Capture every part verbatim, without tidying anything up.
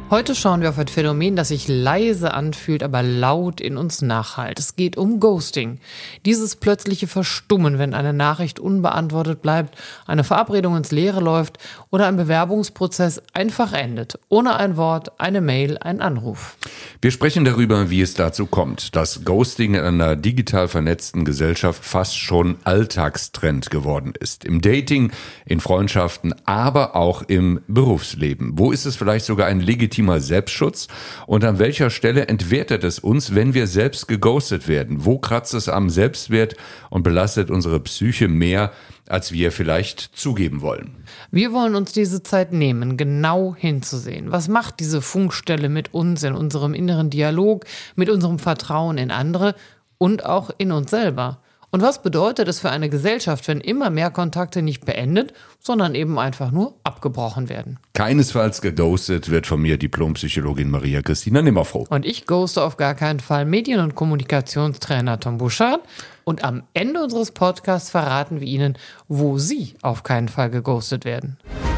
Heute schauen wir auf ein Phänomen, das sich leise anfühlt, aber laut in uns nachhallt. Es geht um Ghosting. Dieses plötzliche Verstummen, wenn eine Nachricht unbeantwortet bleibt, eine Verabredung ins Leere läuft oder ein Bewerbungsprozess einfach endet. Ohne ein Wort, eine Mail, ein Anruf. Wir sprechen darüber, wie es dazu kommt, dass Ghosting in einer digital vernetzten Gesellschaft fast schon Alltagstrend geworden ist. Im Dating, in Freundschaften, aber auch im Berufsleben. Wo ist es vielleicht sogar ein legitimer Selbstschutz? Und an welcher Stelle entwertet es uns, wenn wir selbst geghostet werden? Wo kratzt es am Selbstwert und belastet unsere Psyche mehr, als wir vielleicht zugeben wollen? Wir wollen uns diese Zeit nehmen, genau hinzusehen. Was macht diese Funkstelle mit uns in unserem inneren Dialog, mit unserem Vertrauen in andere und auch in uns selber? Und was bedeutet es für eine Gesellschaft, wenn immer mehr Kontakte nicht beendet, sondern eben einfach nur abgebrochen werden? Keinesfalls geghostet wird von mir Diplompsychologin Maria Christina Nimmerfroh. Und ich ghoste auf gar keinen Fall Medien- und Kommunikationstrainer Tom Buschardt. Und am Ende unseres Podcasts verraten wir Ihnen, wo Sie auf keinen Fall geghostet werden.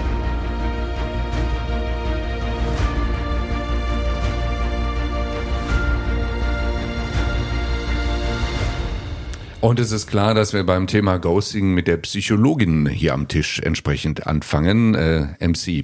Und es ist klar, dass wir beim Thema Ghosting mit der Psychologin hier am Tisch entsprechend anfangen. Äh, M C,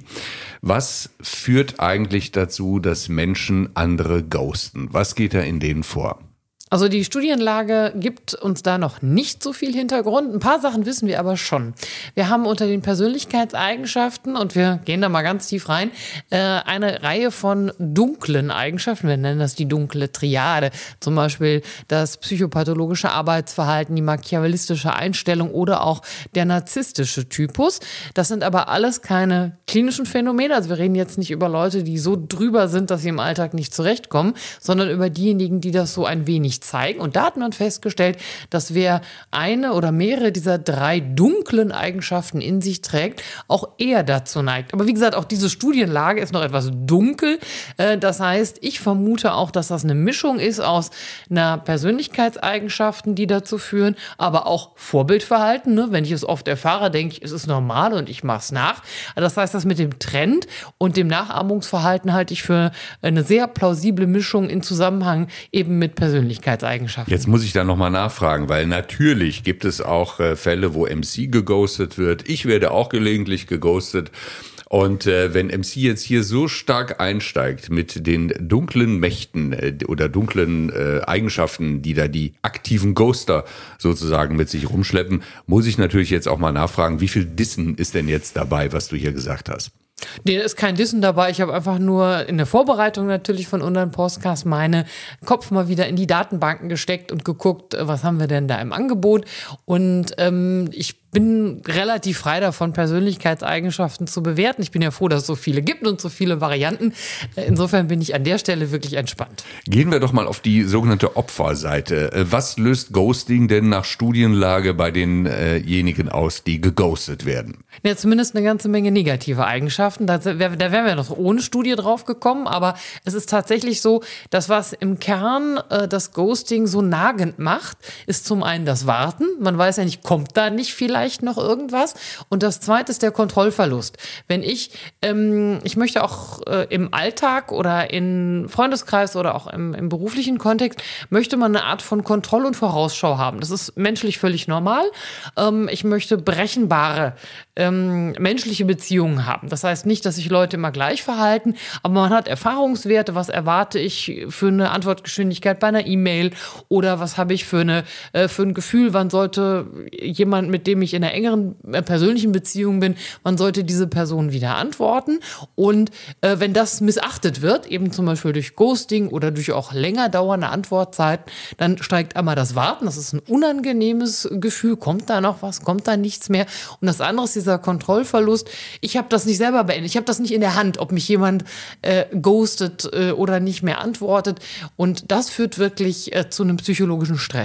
was führt eigentlich dazu, dass Menschen andere ghosten? Was geht da in denen vor? Also die Studienlage gibt uns da noch nicht so viel Hintergrund. Ein paar Sachen wissen wir aber schon. Wir haben unter den Persönlichkeitseigenschaften, und wir gehen da mal ganz tief rein, eine Reihe von dunklen Eigenschaften. Wir nennen das die dunkle Triade. Zum Beispiel das psychopathologische Arbeitsverhalten, die machiavellistische Einstellung oder auch der narzisstische Typus. Das sind aber alles keine klinischen Phänomene. Also wir reden jetzt nicht über Leute, die so drüber sind, dass sie im Alltag nicht zurechtkommen, sondern über diejenigen, die das so ein wenig zeigen. Und da hat man festgestellt, dass wer eine oder mehrere dieser drei dunklen Eigenschaften in sich trägt, auch eher dazu neigt. Aber wie gesagt, auch diese Studienlage ist noch etwas dunkel. Das heißt, ich vermute auch, dass das eine Mischung ist aus einer Persönlichkeitseigenschaften, die dazu führen, aber auch Vorbildverhalten. Ne? Wenn ich es oft erfahre, denke ich, es ist normal und ich mache es nach. Das heißt, das mit dem Trend und dem Nachahmungsverhalten halte ich für eine sehr plausible Mischung in Zusammenhang eben mit Persönlichkeitseigenschaften. Jetzt muss ich da nochmal nachfragen, weil natürlich gibt es auch äh, Fälle, wo M C geghostet wird. Ich werde auch gelegentlich geghostet. Und äh, wenn M C jetzt hier so stark einsteigt mit den dunklen Mächten äh, oder dunklen äh, Eigenschaften, die da die aktiven Ghoster sozusagen mit sich rumschleppen, muss ich natürlich jetzt auch mal nachfragen, wie viel Dissen ist denn jetzt dabei, was du hier gesagt hast? Nee, da ist kein Dissen dabei. Ich habe einfach nur in der Vorbereitung natürlich von unseren Podcasts meine Kopf mal wieder in die Datenbanken gesteckt und geguckt, was haben wir denn da im Angebot. Und ähm, ich bin relativ frei davon, Persönlichkeitseigenschaften zu bewerten. Ich bin ja froh, dass es so viele gibt und so viele Varianten. Insofern bin ich an der Stelle wirklich entspannt. Gehen wir doch mal auf die sogenannte Opferseite. Was löst Ghosting denn nach Studienlage bei denjenigen aus, die geghostet werden? Ja, zumindest eine ganze Menge negative Eigenschaften. Da, da wären wir noch ohne Studie drauf gekommen, aber es ist tatsächlich so, dass was im Kern äh, das Ghosting so nagend macht, ist zum einen das Warten. Man weiß ja nicht, kommt da nicht vielleicht noch irgendwas? Und das zweite ist der Kontrollverlust. Wenn ich, ähm, ich möchte auch äh, im Alltag oder im Freundeskreis oder auch im, im beruflichen Kontext, möchte man eine Art von Kontroll- und Vorausschau haben. Das ist menschlich völlig normal. Ähm, ich möchte berechenbare ähm, menschliche Beziehungen haben. Das heißt nicht, dass sich Leute immer gleich verhalten, aber man hat Erfahrungswerte. Was erwarte ich für eine Antwortgeschwindigkeit bei einer E-Mail oder was habe ich für eine äh, für ein Gefühl, wann sollte jemand, mit dem ich in einer engeren äh, persönlichen Beziehung bin, wann sollte diese Person wieder antworten? Und äh, wenn das missachtet wird, eben zum Beispiel durch Ghosting oder durch auch länger dauernde Antwortzeiten, dann steigt einmal das Warten. Das ist ein unangenehmes Gefühl. Kommt da noch was? Kommt da nichts mehr? Und das andere ist dieser Kontrollverlust. Ich habe das nicht selber beendet. Ich habe das nicht in der Hand, ob mich jemand äh, ghostet äh, oder nicht mehr antwortet. Und das führt wirklich äh, zu einem psychologischen Stress.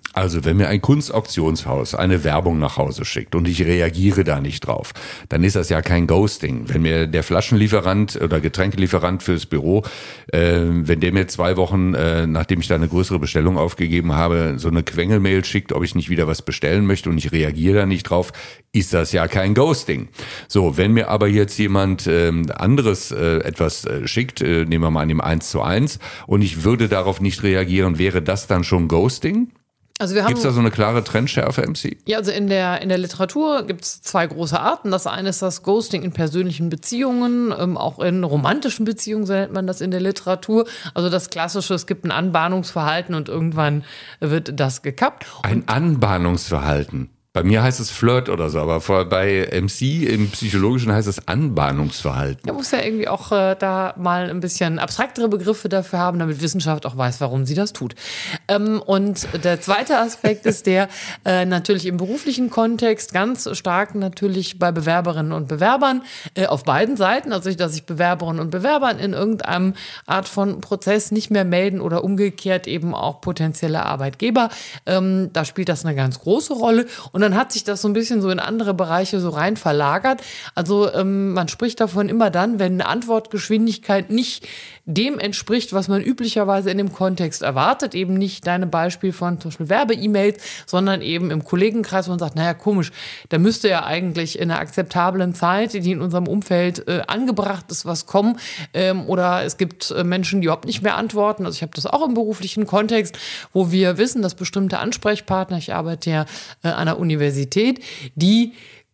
Also, wenn mir ein Kunstauktionshaus eine Werbung nach Hause schickt und ich reagiere da nicht drauf, dann ist das ja kein Ghosting. Wenn mir der Flaschenlieferant oder Getränkelieferant fürs Büro, äh, wenn der mir zwei Wochen, äh, nachdem ich da eine größere Bestellung aufgegeben habe, so eine Quengelmail schickt, ob ich nicht wieder was bestellen möchte und ich reagiere da nicht drauf, ist das ja kein Ghosting. So, wenn mir aber jetzt jemand äh, anderes äh, etwas äh, schickt, äh, nehmen wir mal an dem eins zu eins, und ich würde darauf nicht reagieren, wäre das dann schon Ghosting? Also wir haben, gibt es da so eine klare Trendschärfe, M C? Ja, also in der, in der Literatur gibt es zwei große Arten. Das eine ist das Ghosting in persönlichen Beziehungen, ähm, auch in romantischen Beziehungen, so nennt man das in der Literatur. Also das Klassische, es gibt ein Anbahnungsverhalten und irgendwann wird das gekappt. Ein Anbahnungsverhalten? Bei mir heißt es Flirt oder so, aber vor, bei M C im Psychologischen heißt es Anbahnungsverhalten. Man muss ja irgendwie auch äh, da mal ein bisschen abstraktere Begriffe dafür haben, damit Wissenschaft auch weiß, warum sie das tut. Ähm, und der zweite Aspekt ist der, äh, natürlich im beruflichen Kontext, ganz stark natürlich bei Bewerberinnen und Bewerbern, äh, auf beiden Seiten, also dass sich Bewerberinnen und Bewerbern in irgendeinem Art von Prozess nicht mehr melden oder umgekehrt eben auch potenzielle Arbeitgeber. Ähm, da spielt das eine ganz große Rolle. Und dann hat sich das so ein bisschen so in andere Bereiche so rein verlagert. Also ähm, man spricht davon immer dann, wenn eine Antwortgeschwindigkeit nicht dem entspricht, was man üblicherweise in dem Kontext erwartet. Eben nicht deine Beispiel von zum Beispiel Werbe-E-Mails, sondern eben im Kollegenkreis, wo man sagt, naja, komisch, da müsste ja eigentlich in einer akzeptablen Zeit, die in unserem Umfeld äh, angebracht ist, was kommen. Ähm, oder es gibt äh, Menschen, die überhaupt nicht mehr antworten. Also ich habe das auch im beruflichen Kontext, wo wir wissen, dass bestimmte Ansprechpartner, ich arbeite ja äh, an der Universität, die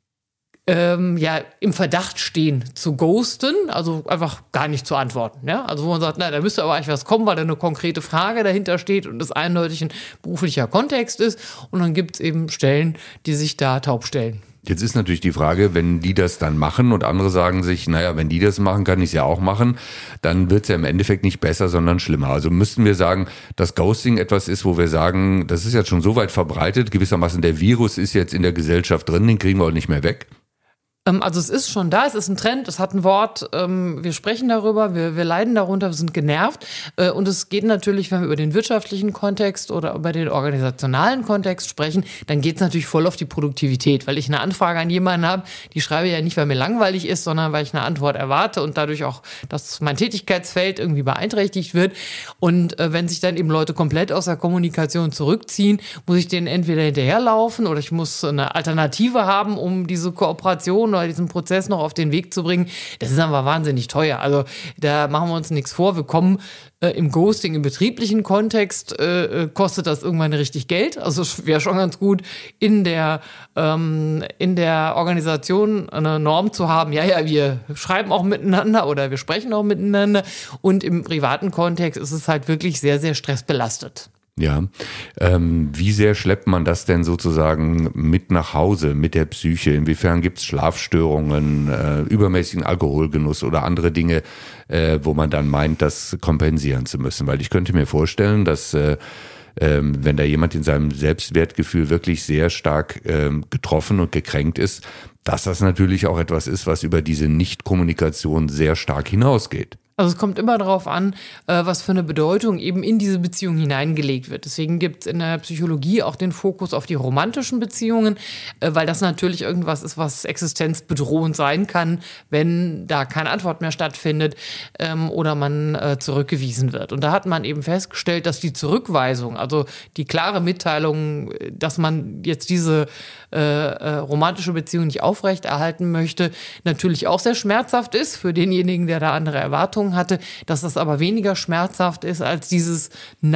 ähm, ja im Verdacht stehen zu ghosten, also einfach gar nicht zu antworten. Ja? Also wo man sagt, na, da müsste aber eigentlich was kommen, weil da eine konkrete Frage dahinter steht und das eindeutig ein beruflicher Kontext ist. Und dann gibt es eben Stellen, die sich da taub stellen. Jetzt ist natürlich die Frage, wenn die das dann machen und andere sagen sich, naja, wenn die das machen, kann ich es ja auch machen, dann wird es ja im Endeffekt nicht besser, sondern schlimmer. Also müssten wir sagen, dass Ghosting etwas ist, wo wir sagen, das ist jetzt schon so weit verbreitet, gewissermaßen der Virus ist jetzt in der Gesellschaft drin, den kriegen wir auch nicht mehr weg. Also es ist schon da, es ist ein Trend, es hat ein Wort, ähm, wir sprechen darüber, wir, wir leiden darunter, wir sind genervt. Äh, und es geht natürlich, wenn wir über den wirtschaftlichen Kontext oder über den organisationalen Kontext sprechen, dann geht es natürlich voll auf die Produktivität, weil ich eine Anfrage an jemanden habe, die schreibe ich ja nicht, weil mir langweilig ist, sondern weil ich eine Antwort erwarte und dadurch auch, dass mein Tätigkeitsfeld irgendwie beeinträchtigt wird. Und äh, wenn sich dann eben Leute komplett aus der Kommunikation zurückziehen, muss ich denen entweder hinterherlaufen oder ich muss eine Alternative haben, um diese Kooperation oder diesen Prozess noch auf den Weg zu bringen. Das ist aber wahnsinnig teuer. Also da machen wir uns nichts vor. Wir kommen äh, im Ghosting, im betrieblichen Kontext, äh, kostet das irgendwann richtig Geld. Also es wäre schon ganz gut, in der, ähm, in der Organisation eine Norm zu haben. Ja, ja, wir schreiben auch miteinander oder wir sprechen auch miteinander. Und im privaten Kontext ist es halt wirklich sehr, sehr stressbelastet. Ja, ähm, wie sehr schleppt man das denn sozusagen mit nach Hause, mit der Psyche? Inwiefern gibt es Schlafstörungen, äh, übermäßigen Alkoholgenuss oder andere Dinge, äh, wo man dann meint, das kompensieren zu müssen? Weil ich könnte mir vorstellen, dass äh, ähm, wenn da jemand in seinem Selbstwertgefühl wirklich sehr stark ähm, getroffen und gekränkt ist, dass das natürlich auch etwas ist, was über diese Nichtkommunikation sehr stark hinausgeht. Also es kommt immer darauf an, was für eine Bedeutung eben in diese Beziehung hineingelegt wird. Deswegen gibt es in der Psychologie auch den Fokus auf die romantischen Beziehungen, weil das natürlich irgendwas ist, was existenzbedrohend sein kann, wenn da keine Antwort mehr stattfindet oder man zurückgewiesen wird. Und da hat man eben festgestellt, dass die Zurückweisung, also die klare Mitteilung, dass man jetzt diese äh, romantische Beziehung nicht aufrechterhalten möchte, natürlich auch sehr schmerzhaft ist für denjenigen, der da andere Erwartungen hatte, dass das aber weniger schmerzhaft ist als dieses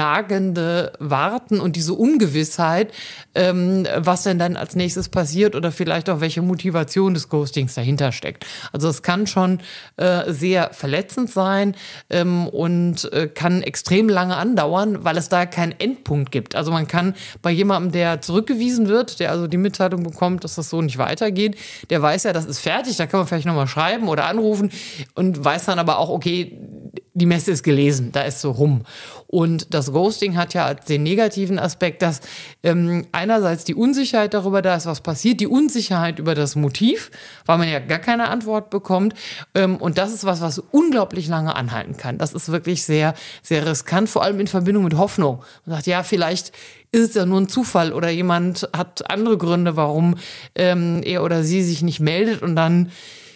nagende Warten und diese Ungewissheit, ähm, was denn dann als nächstes passiert oder vielleicht auch welche Motivation des Ghostings dahinter steckt. Also es kann schon äh, sehr verletzend sein ähm, und äh, kann extrem lange andauern, weil es da keinen Endpunkt gibt. Also man kann bei jemandem, der zurückgewiesen wird, der also die Mitteilung bekommt, dass das so nicht weitergeht, der weiß ja, das ist fertig, da kann man vielleicht nochmal schreiben oder anrufen und weiß dann aber auch, okay, die Messe ist gelesen, da ist so rum. Und das Ghosting hat ja als den negativen Aspekt, dass ähm, einerseits die Unsicherheit darüber da ist, was passiert, die Unsicherheit über das Motiv, weil man ja gar keine Antwort bekommt. Ähm, und das ist was, was unglaublich lange anhalten kann. Das ist wirklich sehr, sehr riskant, vor allem in Verbindung mit Hoffnung. Man sagt, ja, vielleicht ist es ja nur ein Zufall oder jemand hat andere Gründe, warum ähm, er oder sie sich nicht meldet, und dann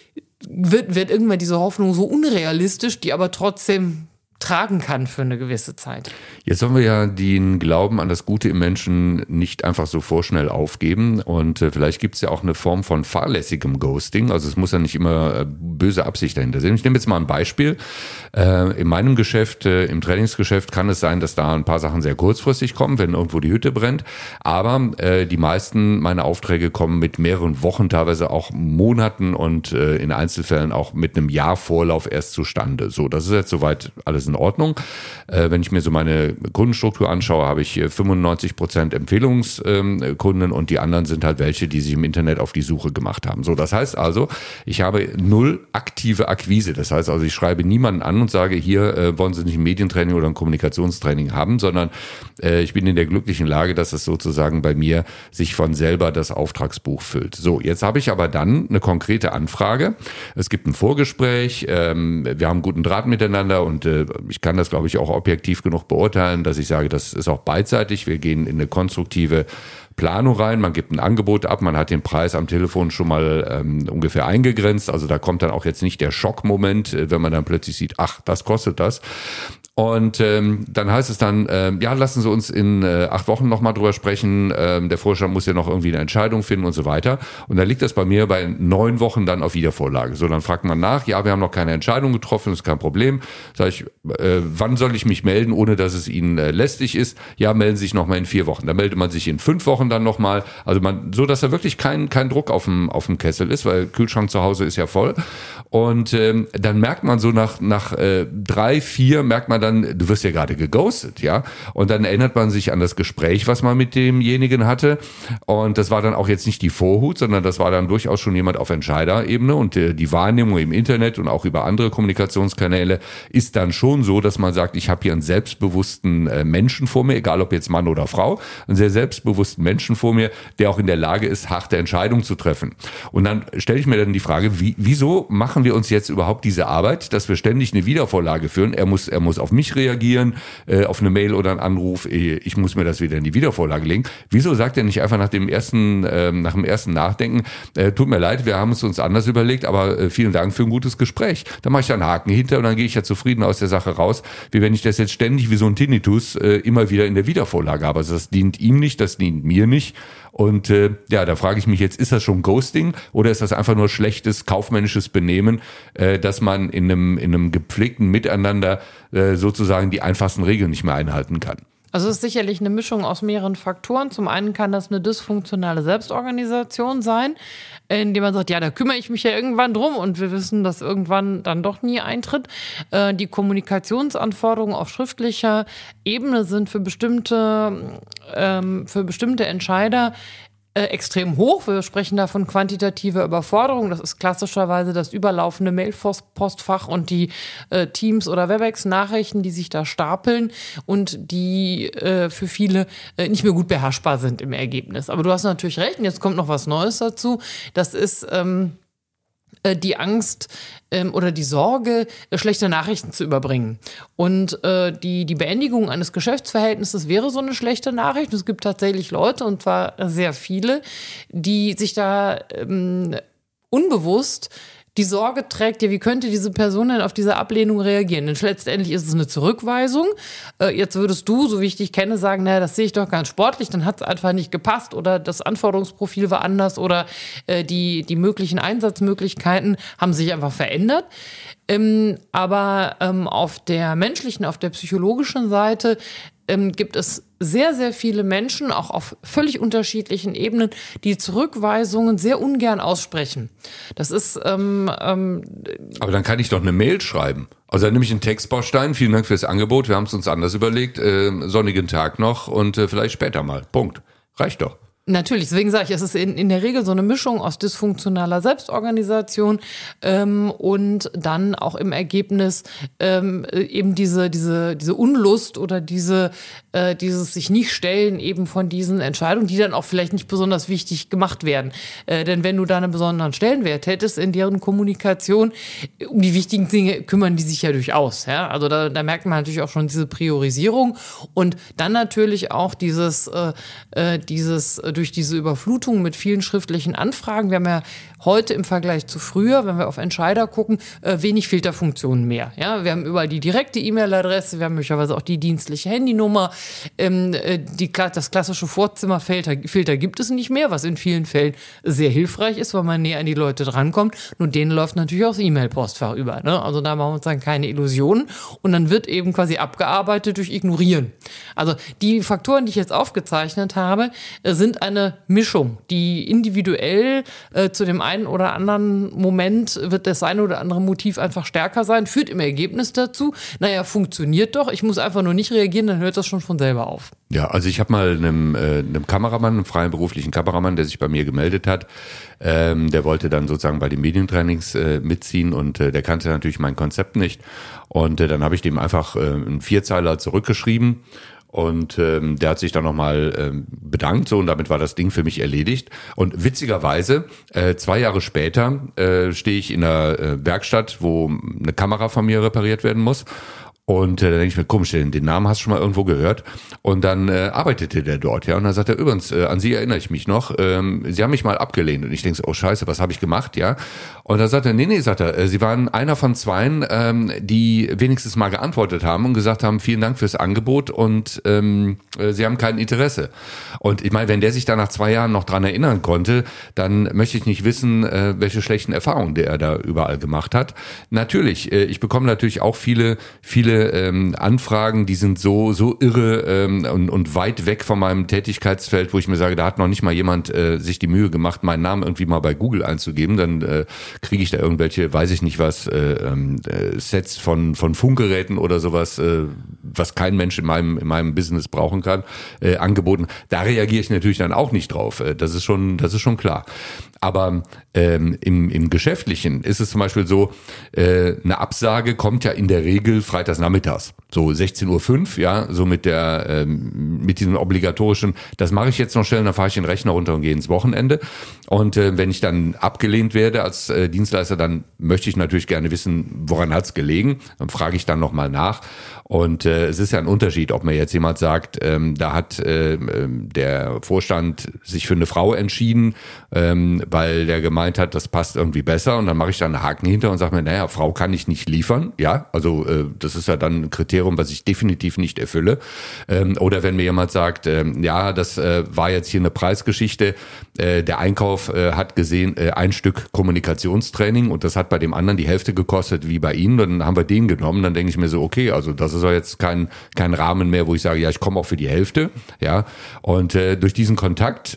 wird, wird irgendwann diese Hoffnung so unrealistisch, die aber trotzdem tragen kann für eine gewisse Zeit. Jetzt sollen wir ja den Glauben an das Gute im Menschen nicht einfach so vorschnell aufgeben, und äh, vielleicht gibt es ja auch eine Form von fahrlässigem Ghosting, also es muss ja nicht immer äh, böse Absicht dahinter sein. Ich nehme jetzt mal ein Beispiel. Äh, in meinem Geschäft, äh, im Trainingsgeschäft kann es sein, dass da ein paar Sachen sehr kurzfristig kommen, wenn irgendwo die Hütte brennt, aber äh, die meisten meiner Aufträge kommen mit mehreren Wochen, teilweise auch Monaten und äh, in Einzelfällen auch mit einem Jahr Vorlauf erst zustande. So, das ist jetzt soweit alles in Ordnung. Äh, wenn ich mir so meine Kundenstruktur anschaue, habe ich fünfundneunzig Prozent Empfehlungskunden, und die anderen sind halt welche, die sich im Internet auf die Suche gemacht haben. So, das heißt also, ich habe null aktive Akquise. Das heißt also, ich schreibe niemanden an und sage, hier äh, wollen Sie nicht ein Medientraining oder ein Kommunikationstraining haben, sondern äh, ich bin in der glücklichen Lage, dass es sozusagen bei mir sich von selber das Auftragsbuch füllt. So, jetzt habe ich aber dann eine konkrete Anfrage. Es gibt ein Vorgespräch, ähm, wir haben guten Draht miteinander, und äh, ich kann das, glaube ich, auch objektiv genug beurteilen, dass ich sage, das ist auch beidseitig. Wir gehen in eine konstruktive Planung rein, man gibt ein Angebot ab, man hat den Preis am Telefon schon mal ähm, ungefähr eingegrenzt. Also da kommt dann auch jetzt nicht der Schockmoment, äh, wenn man dann plötzlich sieht, ach, das kostet das. Und ähm, dann heißt es dann, ähm, ja, lassen Sie uns in äh, acht Wochen nochmal drüber sprechen, ähm, der Vorstand muss ja noch irgendwie eine Entscheidung finden und so weiter. Und dann liegt das bei mir bei neun Wochen dann auf Wiedervorlage. So, dann fragt man nach, ja, wir haben noch keine Entscheidung getroffen, ist kein Problem. Sag ich, äh, wann soll ich mich melden, ohne dass es Ihnen äh, lästig ist? Ja, melden Sie sich nochmal in vier Wochen. Dann meldet man sich in fünf Wochen dann nochmal. Also man, so dass da wirklich kein, kein Druck auf dem, auf dem Kessel ist, weil Kühlschrank zu Hause ist ja voll. Und ähm, dann merkt man so nach, nach äh, drei, vier, merkt man dann, du wirst ja gerade geghostet, ja. Und dann erinnert man sich an das Gespräch, was man mit demjenigen hatte. Und das war dann auch jetzt nicht die Vorhut, sondern das war dann durchaus schon jemand auf Entscheiderebene. Und äh, die Wahrnehmung im Internet und auch über andere Kommunikationskanäle ist dann schon so, dass man sagt, ich habe hier einen selbstbewussten äh, Menschen vor mir, egal ob jetzt Mann oder Frau, einen sehr selbstbewussten Menschen vor mir, der auch in der Lage ist, harte Entscheidungen zu treffen. Und dann stelle ich mir dann die Frage, wie, wieso machen wir uns jetzt überhaupt diese Arbeit, dass wir ständig eine Wiedervorlage führen? Er muss, er muss auf mich reagieren, äh, auf eine Mail oder einen Anruf, ich muss mir das wieder in die Wiedervorlage legen. Wieso sagt er nicht einfach nach dem ersten, äh, nach dem ersten Nachdenken, äh, tut mir leid, wir haben es uns anders überlegt, aber äh, vielen Dank für ein gutes Gespräch. Da mache ich einen Haken hinter und dann gehe ich ja zufrieden aus der Sache raus, wie wenn ich das jetzt ständig wie so ein Tinnitus äh, immer wieder in der Wiedervorlage habe. Also das dient ihm nicht, das dient mir nicht. Und äh, ja, da frage ich mich jetzt, ist das schon Ghosting oder ist das einfach nur schlechtes kaufmännisches Benehmen, äh, dass man in einem, in einem gepflegten Miteinander äh, sozusagen die einfachsten Regeln nicht mehr einhalten kann? Also es ist sicherlich eine Mischung aus mehreren Faktoren. Zum einen kann das eine dysfunktionale Selbstorganisation sein, indem man sagt, ja, da kümmere ich mich ja irgendwann drum, und wir wissen, dass irgendwann dann doch nie eintritt. Die Kommunikationsanforderungen auf schriftlicher Ebene sind für bestimmte, für bestimmte Entscheider Äh, extrem hoch. Wir sprechen da von quantitativer Überforderung. Das ist klassischerweise das überlaufende Mailpostfach und die äh, Teams- oder Webex-Nachrichten, die sich da stapeln und die äh, für viele äh, nicht mehr gut beherrschbar sind im Ergebnis. Aber du hast natürlich recht, und jetzt kommt noch was Neues dazu. Das ist ähm, äh, die Angst ähm, oder die Sorge, äh, schlechte Nachrichten zu überbringen. Und äh, die, die Beendigung eines Geschäftsverhältnisses wäre so eine schlechte Nachricht. Es gibt tatsächlich Leute, und zwar sehr viele, die sich da ähm, unbewusst die Sorge trägt, ja, wie könnte diese Person denn auf diese Ablehnung reagieren? Denn letztendlich ist es eine Zurückweisung. Äh, jetzt würdest du, so wie ich dich kenne, sagen, naja, das sehe ich doch ganz sportlich, dann hat es einfach nicht gepasst oder das Anforderungsprofil war anders oder äh, die, die möglichen Einsatzmöglichkeiten haben sich einfach verändert. Ähm, aber ähm, auf der menschlichen, auf der psychologischen Seite ähm, gibt es sehr, sehr viele Menschen, auch auf völlig unterschiedlichen Ebenen, die Zurückweisungen sehr ungern aussprechen. Das ist ähm, ähm, aber dann kann ich doch eine Mail schreiben. Also dann nehme ich einen Textbaustein, vielen Dank fürs Angebot, wir haben es uns anders überlegt, äh, sonnigen Tag noch und äh, vielleicht später mal. Punkt. Reicht doch. Natürlich, deswegen sage ich, es ist in, in der Regel so eine Mischung aus dysfunktionaler Selbstorganisation ähm, und dann auch im Ergebnis ähm, eben diese, diese, diese Unlust oder diese, äh, dieses sich nicht stellen eben von diesen Entscheidungen, die dann auch vielleicht nicht besonders wichtig gemacht werden. Äh, denn wenn du da einen besonderen Stellenwert hättest in deren Kommunikation, um die wichtigen Dinge kümmern die sich ja durchaus. Ja? Also da, da merkt man natürlich auch schon diese Priorisierung und dann natürlich auch dieses, äh, äh, dieses durch diese Überflutung mit vielen schriftlichen Anfragen. Wir haben ja heute im Vergleich zu früher, wenn wir auf Entscheider gucken, äh, wenig Filterfunktionen mehr. Ja, wir haben überall die direkte E-Mail-Adresse, wir haben möglicherweise auch die dienstliche Handynummer. Ähm, äh, die, das klassische Vorzimmerfilter Filter gibt es nicht mehr, was in vielen Fällen sehr hilfreich ist, weil man näher an die Leute drankommt. Nur denen läuft natürlich auch das E-Mail-Postfach über. Ne? Also da machen wir uns dann keine Illusionen. Und dann wird eben quasi abgearbeitet durch Ignorieren. Also die Faktoren, die ich jetzt aufgezeichnet habe, äh, sind eine Mischung, die individuell äh, zu dem einen oder anderen Moment wird das eine oder andere Motiv einfach stärker sein, führt im Ergebnis dazu, naja, funktioniert doch, ich muss einfach nur nicht reagieren, dann hört das schon von selber auf. Ja, also ich habe mal einem, äh, einem Kameramann, einem freien beruflichen Kameramann, der sich bei mir gemeldet hat, ähm, der wollte dann sozusagen bei den Medientrainings äh, mitziehen und äh, der kannte natürlich mein Konzept nicht und äh, dann habe ich dem einfach äh, einen Vierzeiler zurückgeschrieben. Und ähm, der hat sich dann nochmal ähm, bedankt, so, und damit war das Ding für mich erledigt. Und witzigerweise, äh, zwei Jahre später äh, stehe ich in einer äh, Werkstatt, wo eine Kamera von mir repariert werden muss. Und äh, da denke ich mir, komisch, den, den Namen hast du schon mal irgendwo gehört. Und dann äh, arbeitete der dort, ja. Und dann sagt er, übrigens, äh, an Sie erinnere ich mich noch, ähm, Sie haben mich mal abgelehnt. Und ich denke so, oh scheiße, was habe ich gemacht, ja. Und dann sagt er, nee, nee, sagt er, äh, Sie waren einer von zweien, ähm, die wenigstens mal geantwortet haben und gesagt haben, vielen Dank fürs Angebot und ähm, äh, Sie haben kein Interesse. Und ich meine, wenn der sich da nach zwei Jahren noch dran erinnern konnte, dann möchte ich nicht wissen, äh, welche schlechten Erfahrungen der da überall gemacht hat. Natürlich, äh, ich bekomme natürlich auch viele, viele Ähm, Anfragen, die sind so so irre ähm, und, und weit weg von meinem Tätigkeitsfeld, wo ich mir sage, da hat noch nicht mal jemand äh, sich die Mühe gemacht, meinen Namen irgendwie mal bei Google einzugeben, dann äh, kriege ich da irgendwelche, weiß ich nicht was, äh, äh, Sets von von Funkgeräten oder sowas, äh, was kein Mensch in meinem in meinem Business brauchen kann, äh, angeboten. Da reagiere ich natürlich dann auch nicht drauf. Äh, das ist schon das ist schon klar. Aber ähm, im, im Geschäftlichen ist es zum Beispiel so, äh, eine Absage kommt ja in der Regel freitags nachmittags, so sechzehn Uhr fünf, ja, so mit der ähm, mit diesem obligatorischen, das mache ich jetzt noch schnell, dann fahre ich den Rechner runter und gehe ins Wochenende. Und äh, wenn ich dann abgelehnt werde als äh, Dienstleister, dann möchte ich natürlich gerne wissen, woran hat's gelegen. Dann frage ich dann nochmal nach. Und äh, es ist ja ein Unterschied, ob mir jetzt jemand sagt, ähm, da hat äh, der Vorstand sich für eine Frau entschieden, ähm, weil der gemeint hat, das passt irgendwie besser, und dann mache ich da einen Haken hinter und sage mir, naja, Frau kann ich nicht liefern, ja, also äh, das ist ja dann ein Kriterium, was ich definitiv nicht erfülle. Ähm, oder wenn mir jemand sagt, ähm, ja, das äh, war jetzt hier eine Preisgeschichte, äh, der Einkauf äh, hat gesehen, äh, ein Stück Kommunikationstraining und das hat bei dem anderen die Hälfte gekostet wie bei Ihnen, dann haben wir den genommen, dann denke ich mir so, okay, also das ist ja jetzt kein kein Rahmen mehr, wo ich sage, ja, ich komme auch für die Hälfte, ja, und äh, durch diesen Kontakt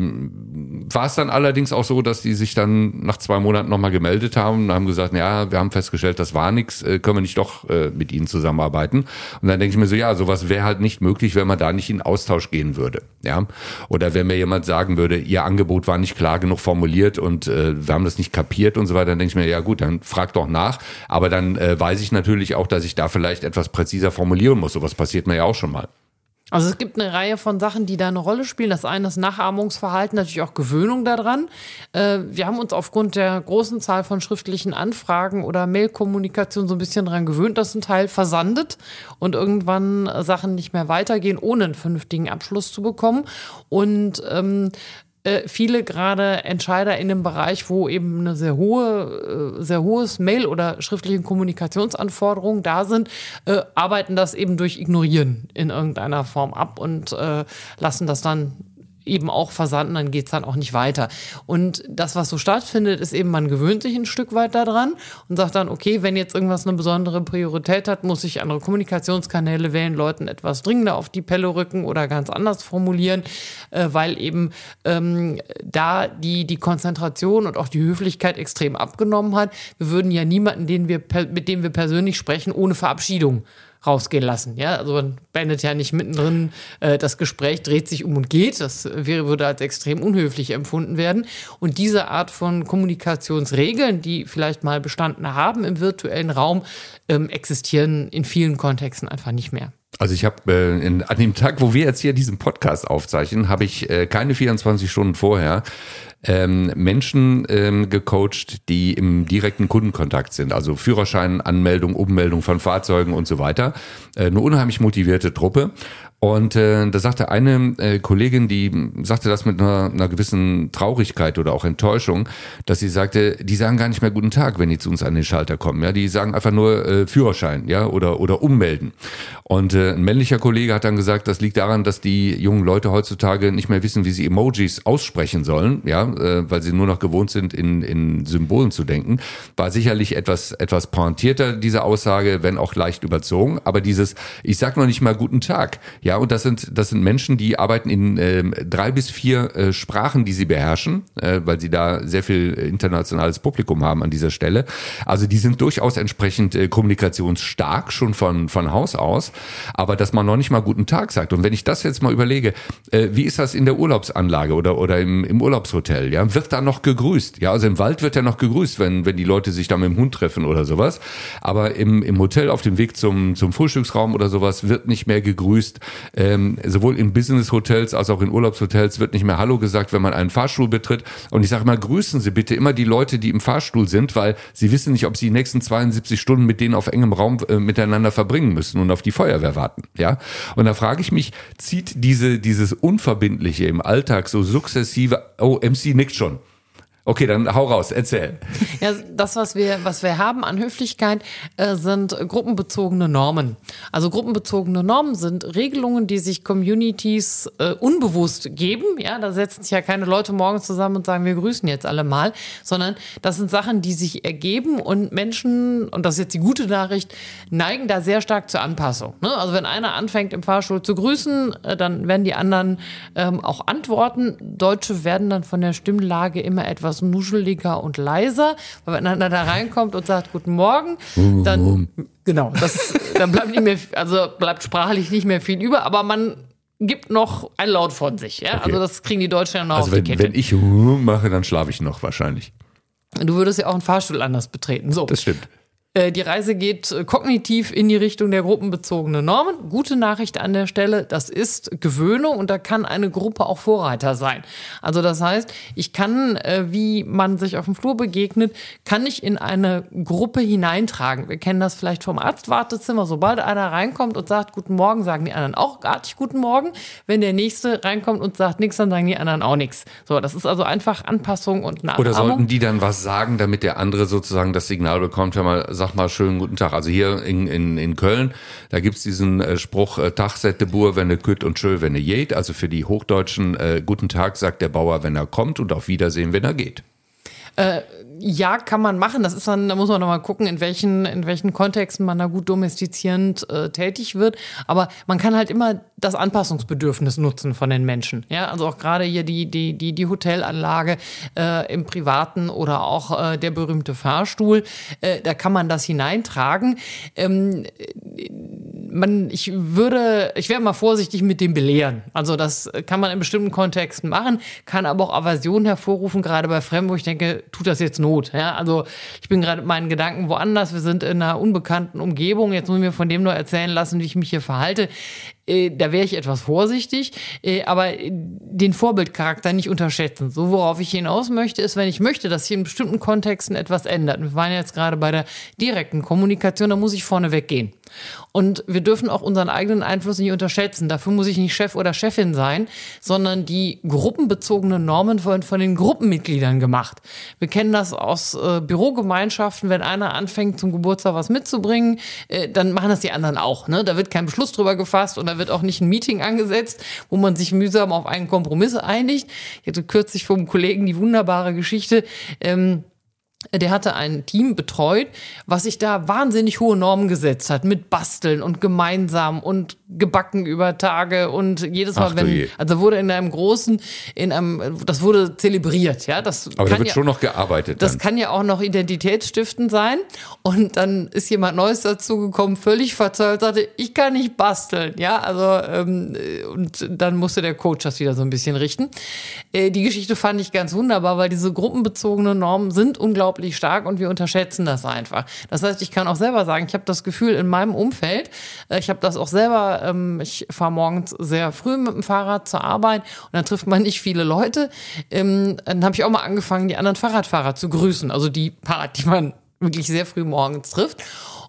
ähm, war es dann allerdings auch so, dass die sich dann nach zwei Monaten nochmal gemeldet haben und haben gesagt, ja, wir haben festgestellt, das war nichts, äh, können wir nicht doch äh, mit Ihnen zusammenarbeiten? Und dann denke ich mir so, ja, sowas wäre halt nicht möglich, wenn man da nicht in Austausch gehen würde, ja, oder wenn mir jemand sagen würde, Ihr Angebot war nicht klar genug formuliert und äh, wir haben das nicht kapiert und so weiter, dann denke ich mir, ja gut, dann frag doch nach, aber dann äh, weiß ich natürlich auch, dass ich da vielleicht etwas präziser formulieren muss, sowas passiert mir ja auch schon mal. Also es gibt eine Reihe von Sachen, die da eine Rolle spielen. Das eine ist Nachahmungsverhalten, natürlich auch Gewöhnung daran. Wir haben uns aufgrund der großen Zahl von schriftlichen Anfragen oder Mailkommunikation so ein bisschen daran gewöhnt, dass ein Teil versandet und irgendwann Sachen nicht mehr weitergehen, ohne einen vernünftigen Abschluss zu bekommen. Und ähm, viele gerade Entscheider in dem Bereich, wo eben eine sehr hohe, sehr hohes Mail- oder schriftliche Kommunikationsanforderungen da sind, äh, arbeiten das eben durch Ignorieren in irgendeiner Form ab und äh, lassen das dann eben auch versanden, dann geht's dann auch nicht weiter. Und das, was so stattfindet, ist eben, man gewöhnt sich ein Stück weit daran und sagt dann, okay, wenn jetzt irgendwas eine besondere Priorität hat, muss ich andere Kommunikationskanäle wählen, Leuten etwas dringender auf die Pelle rücken oder ganz anders formulieren, äh, weil eben ähm, da die, die Konzentration und auch die Höflichkeit extrem abgenommen hat. Wir würden ja niemanden, den wir, mit dem wir persönlich sprechen, ohne Verabschiedung rausgehen lassen. Ja, also man beendet ja nicht mittendrin, äh, das Gespräch dreht sich um und geht. Das wäre, würde als extrem unhöflich empfunden werden. Und diese Art von Kommunikationsregeln, die vielleicht mal bestanden haben im virtuellen Raum, ähm, existieren in vielen Kontexten einfach nicht mehr. Also ich habe äh, an dem Tag, wo wir jetzt hier diesen Podcast aufzeichnen, habe ich äh, keine vierundzwanzig Stunden vorher ähm, Menschen ähm, gecoacht, die im direkten Kundenkontakt sind. Also Führerschein, Anmeldung, Ummeldung von Fahrzeugen und so weiter. Äh, eine unheimlich motivierte Truppe. Und äh, da sagte eine äh, Kollegin, die sagte das mit einer, einer gewissen Traurigkeit oder auch Enttäuschung, dass sie sagte, die sagen gar nicht mehr guten Tag, wenn die zu uns an den Schalter kommen. Ja, die sagen einfach nur äh, Führerschein, ja, oder oder ummelden. Und äh, ein männlicher Kollege hat dann gesagt, das liegt daran, dass die jungen Leute heutzutage nicht mehr wissen, wie sie Emojis aussprechen sollen, ja, äh, weil sie nur noch gewohnt sind, in in Symbolen zu denken. War sicherlich etwas etwas pointierter, diese Aussage, wenn auch leicht überzogen. Aber dieses, ich sag noch nicht mal guten Tag. Ja, und das sind das sind Menschen, die arbeiten in äh, drei bis vier äh, Sprachen, die sie beherrschen, äh, weil sie da sehr viel internationales Publikum haben an dieser Stelle. Also die sind durchaus entsprechend äh, kommunikationsstark, schon von von Haus aus. Aber dass man noch nicht mal guten Tag sagt. Und wenn ich das jetzt mal überlege, äh, wie ist das in der Urlaubsanlage oder oder im, im Urlaubshotel? Ja, wird da noch gegrüßt? Ja, also im Wald wird ja noch gegrüßt, wenn wenn die Leute sich da mit dem Hund treffen oder sowas. Aber im im Hotel auf dem Weg zum zum Frühstücksraum oder sowas wird nicht mehr gegrüßt. Ähm, sowohl in Business-Hotels als auch in Urlaubshotels wird nicht mehr Hallo gesagt, wenn man einen Fahrstuhl betritt. Und ich sage mal, grüßen Sie bitte immer die Leute, die im Fahrstuhl sind, weil Sie wissen nicht, ob Sie die nächsten zweiundsiebzig Stunden mit denen auf engem Raum äh, miteinander verbringen müssen und auf die Feuerwehr warten. Ja. Und da frage ich mich, zieht diese dieses Unverbindliche im Alltag so sukzessive? Oh, M C nickt schon. Okay, dann hau raus, erzähl. Ja, das, was wir, was wir haben an Höflichkeit, äh, sind gruppenbezogene Normen. Also gruppenbezogene Normen sind Regelungen, die sich Communities äh, unbewusst geben. Ja, da setzen sich ja keine Leute morgens zusammen und sagen, wir grüßen jetzt alle mal, sondern das sind Sachen, die sich ergeben und Menschen, und das ist jetzt die gute Nachricht, neigen da sehr stark zur Anpassung. Ne? Also wenn einer anfängt im Fahrstuhl zu grüßen, äh, dann werden die anderen ähm, auch antworten. Deutsche werden dann von der Stimmlage immer etwas nuscheliger und leiser, weil wenn einer da reinkommt und sagt Guten Morgen, dann genau, das, dann bleibt nicht mehr, also bleibt sprachlich nicht mehr viel über, aber man gibt noch ein Laut von sich, ja, okay. Also das kriegen die Deutschen ja noch also auf wenn, die Kette. Wenn ich mache, dann schlafe ich noch wahrscheinlich. Du würdest ja auch einen Fahrstuhl anders betreten. So. Das stimmt. Die Reise geht kognitiv in die Richtung der gruppenbezogenen Normen. Gute Nachricht an der Stelle, das ist Gewöhnung und da kann eine Gruppe auch Vorreiter sein. Also das heißt, ich kann, wie man sich auf dem Flur begegnet, kann ich in eine Gruppe hineintragen. Wir kennen das vielleicht vom Arztwartezimmer. Sobald einer reinkommt und sagt Guten Morgen, sagen die anderen auch artig Guten Morgen. Wenn der Nächste reinkommt und sagt nichts, dann sagen die anderen auch nichts. So, das ist also einfach Anpassung und Nachahmung. Oder sollten die dann was sagen, damit der andere sozusagen das Signal bekommt, wenn man sagt, Sag mal schönen guten Tag. Also hier in, in, in Köln, da gibt's diesen äh, Spruch, äh, Tag seit de Boer, wenn er kütt und schön, wenn er geht. Also für die Hochdeutschen, äh, guten Tag sagt der Bauer, wenn er kommt und auf Wiedersehen, wenn er geht. Äh, ja, kann man machen. Das ist dann, da muss man nochmal gucken, in welchen, in welchen Kontexten man da gut domestizierend äh, tätig wird. Aber man kann halt immer das Anpassungsbedürfnis nutzen von den Menschen. Ja, also auch gerade hier die, die, die, die Hotelanlage äh, im Privaten oder auch äh, der berühmte Fahrstuhl. Äh, da kann man das hineintragen. Ähm, man, ich würde, ich wäre mal vorsichtig mit dem Belehren. Also das kann man in bestimmten Kontexten machen, kann aber auch Aversion hervorrufen, gerade bei Fremden, wo ich denke, tut das jetzt Not. Ja? Also ich bin gerade mit meinen Gedanken woanders, wir sind in einer unbekannten Umgebung, jetzt muss ich mir von dem nur erzählen lassen, wie ich mich hier verhalte. Äh, da wäre ich etwas vorsichtig, äh, aber den Vorbildcharakter nicht unterschätzen. So, worauf ich hinaus möchte, ist, wenn ich möchte, dass sich in bestimmten Kontexten etwas ändert. Wir waren jetzt gerade bei der direkten Kommunikation, da muss ich vorneweg gehen. Und wir dürfen auch unseren eigenen Einfluss nicht unterschätzen. Dafür muss ich nicht Chef oder Chefin sein, sondern die gruppenbezogenen Normen von, von den Gruppenmitgliedern gemacht. Wir kennen das aus äh, Bürogemeinschaften, wenn einer anfängt, zum Geburtstag was mitzubringen, äh, dann machen das die anderen auch. Ne? Da wird kein Beschluss drüber gefasst und da wird auch nicht ein Meeting angesetzt, wo man sich mühsam auf einen Kompromiss einigt. Ich hatte kürzlich vom Kollegen die wunderbare Geschichte, ähm, Der hatte ein Team betreut, was sich da wahnsinnig hohe Normen gesetzt hat, mit Basteln und gemeinsam und gebacken über Tage und jedes Mal, Ach, wenn, also wurde in einem großen, in einem, das wurde zelebriert, ja. Das Aber da wird ja, schon noch gearbeitet. Das dann. kann ja auch noch identitätsstiftend sein. Und dann ist jemand Neues dazugekommen, völlig verzweifelt, sagte, ich kann nicht basteln, ja. Also, ähm, und dann musste der Coach das wieder so ein bisschen richten. Äh, die Geschichte fand ich ganz wunderbar, weil diese gruppenbezogenen Normen sind unglaublich stark und wir unterschätzen das einfach. Das heißt, ich kann auch selber sagen, ich habe das Gefühl in meinem Umfeld, äh, ich habe das auch selber, ähm, ich fahre morgens sehr früh mit dem Fahrrad zur Arbeit und dann trifft man nicht viele Leute. Ähm, dann habe ich auch mal angefangen, die anderen Fahrradfahrer zu grüßen, also die paar, die man wirklich sehr früh morgens trifft.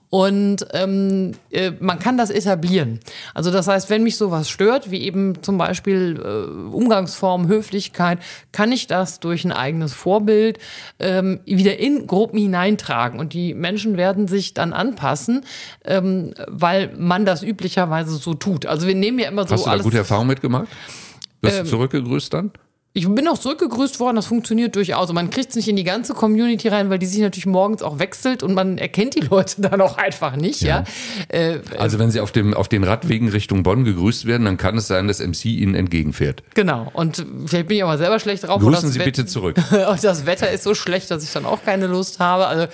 Und ähm, äh, man kann das etablieren. Also das heißt, wenn mich sowas stört, wie eben zum Beispiel äh, Umgangsform, Höflichkeit, kann ich das durch ein eigenes Vorbild ähm, wieder in Gruppen hineintragen. Und die Menschen werden sich dann anpassen, ähm, weil man das üblicherweise so tut. Also wir nehmen ja immer so alles... Hast du da alles, gute Erfahrungen mitgemacht? Bist ähm, du zurückgegrüßt dann? Ich bin auch zurückgegrüßt worden, das funktioniert durchaus. Und man kriegt es nicht in die ganze Community rein, weil die sich natürlich morgens auch wechselt und man erkennt die Leute dann auch einfach nicht. Ja. ja. Äh, also wenn sie auf, dem, auf den Radwegen Richtung Bonn gegrüßt werden, dann kann es sein, dass M C ihnen entgegenfährt. Genau. Und vielleicht bin ich aber selber schlecht drauf. Grüßen Sie bitte zurück. Und das Wetter ist so schlecht, dass ich dann auch keine Lust habe. Also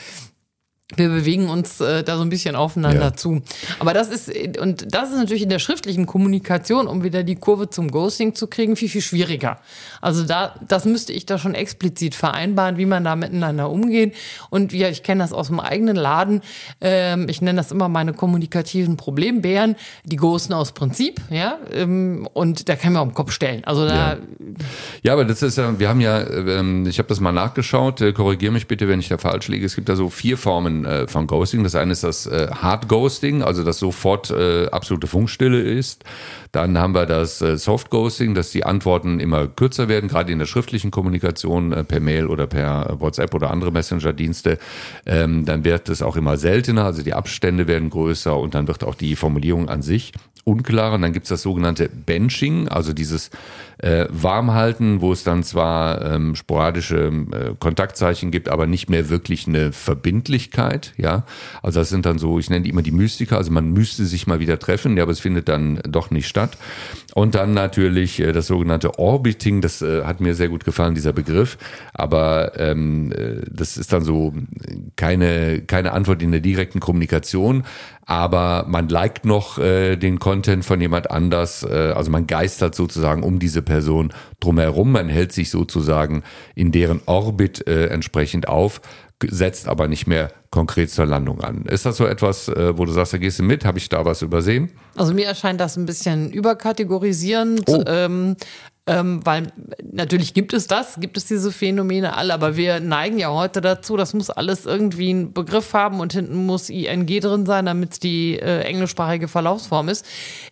wir bewegen uns äh, da so ein bisschen aufeinander ja. zu. Aber das ist, und das ist natürlich in der schriftlichen Kommunikation, um wieder die Kurve zum Ghosting zu kriegen, viel, viel schwieriger. Also da, das müsste ich da schon explizit vereinbaren, wie man da miteinander umgeht. Und ja, ich kenne das aus dem eigenen Laden. Ähm, ich nenne das immer meine kommunikativen Problembären. Die ghosten aus Prinzip, ja. Ähm, und da kann man auf den Kopf stellen. Also da. Ja, ja, aber das ist ja, wir haben ja, ähm, ich habe das mal nachgeschaut, äh, korrigiere mich bitte, wenn ich da falsch liege. Es gibt da so vier Formen von Ghosting. Das eine ist das äh, Hard Ghosting, also das sofort äh, absolute Funkstille ist. Dann haben wir das äh, Soft Ghosting, dass die Antworten immer kürzer werden, gerade in der schriftlichen Kommunikation äh, per Mail oder per WhatsApp oder andere Messenger-Dienste. Ähm, dann wird es auch immer seltener, also die Abstände werden größer und dann wird auch die Formulierung an sich unklarer. Und dann gibt es das sogenannte Benching, also dieses äh, Warmhalten, wo es dann zwar ähm, sporadische äh, Kontaktzeichen gibt, aber nicht mehr wirklich eine Verbindlichkeit. Ja, also das sind dann so, ich nenne die immer die Mystiker, also man müsste sich mal wieder treffen, ja, aber es findet dann doch nicht statt. Und dann natürlich äh, das sogenannte Orbiting, das äh, hat mir sehr gut gefallen, dieser Begriff, aber ähm, äh, das ist dann so keine, keine Antwort in der direkten Kommunikation, aber man liked noch äh, den Content von jemand anders, äh, also man geistert sozusagen um diese Person drumherum, man hält sich sozusagen in deren Orbit äh, entsprechend auf, setzt aber nicht mehr konkret zur Landung an. Ist das so etwas, äh, wo du sagst, da gehst du mit? Habe ich da was übersehen? Also mir erscheint das ein bisschen überkategorisierend. Oh. Ähm, Ähm, weil natürlich gibt es das, gibt es diese Phänomene alle, aber wir neigen ja heute dazu, das muss alles irgendwie einen Begriff haben und hinten muss I N G drin sein, damit es die äh, englischsprachige Verlaufsform ist.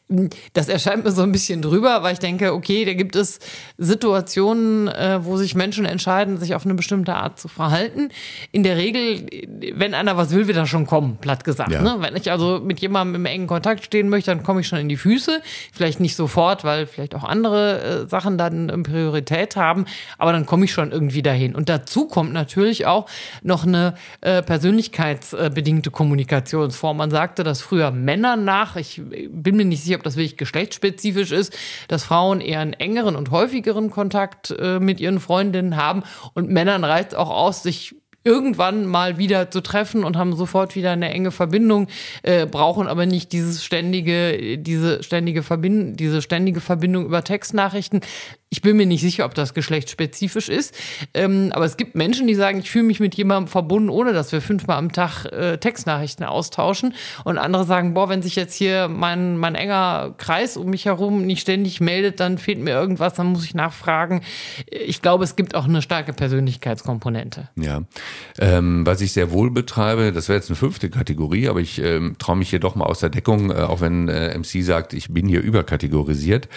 Das erscheint mir so ein bisschen drüber, weil ich denke, okay, da gibt es Situationen, äh, wo sich Menschen entscheiden, sich auf eine bestimmte Art zu verhalten. In der Regel, wenn einer was will, wird er schon kommen, platt gesagt. Ja. Ne? Wenn ich also mit jemandem im engen Kontakt stehen möchte, dann komme ich schon in die Füße. Vielleicht nicht sofort, weil vielleicht auch andere äh, Sachen dann ähm, Priorität haben, aber dann komme ich schon irgendwie dahin. Und dazu kommt natürlich auch noch eine äh, persönlichkeitsbedingte Kommunikationsform. Man sagte das früher Männern nach, ich bin mir nicht sicher, ob das wirklich geschlechtsspezifisch ist, dass Frauen eher einen engeren und häufigeren Kontakt äh, mit ihren Freundinnen haben und Männern reicht auch aus, sich irgendwann mal wieder zu treffen und haben sofort wieder eine enge Verbindung, äh, brauchen aber nicht dieses ständige, diese ständige Verbindung, diese ständige Verbindung über Textnachrichten. Ich bin mir nicht sicher, ob das geschlechtsspezifisch ist, ähm, aber es gibt Menschen, die sagen, ich fühle mich mit jemandem verbunden, ohne dass wir fünfmal am Tag äh, Textnachrichten austauschen. Und andere sagen, boah, wenn sich jetzt hier mein, mein enger Kreis um mich herum nicht ständig meldet, dann fehlt mir irgendwas, dann muss ich nachfragen. Ich glaube, es gibt auch eine starke Persönlichkeitskomponente. Ja, ähm, was ich sehr wohl betreibe, das wäre jetzt eine fünfte Kategorie, aber ich ähm, traue mich hier doch mal aus der Deckung, äh, auch wenn äh, M C sagt, ich bin hier überkategorisiert.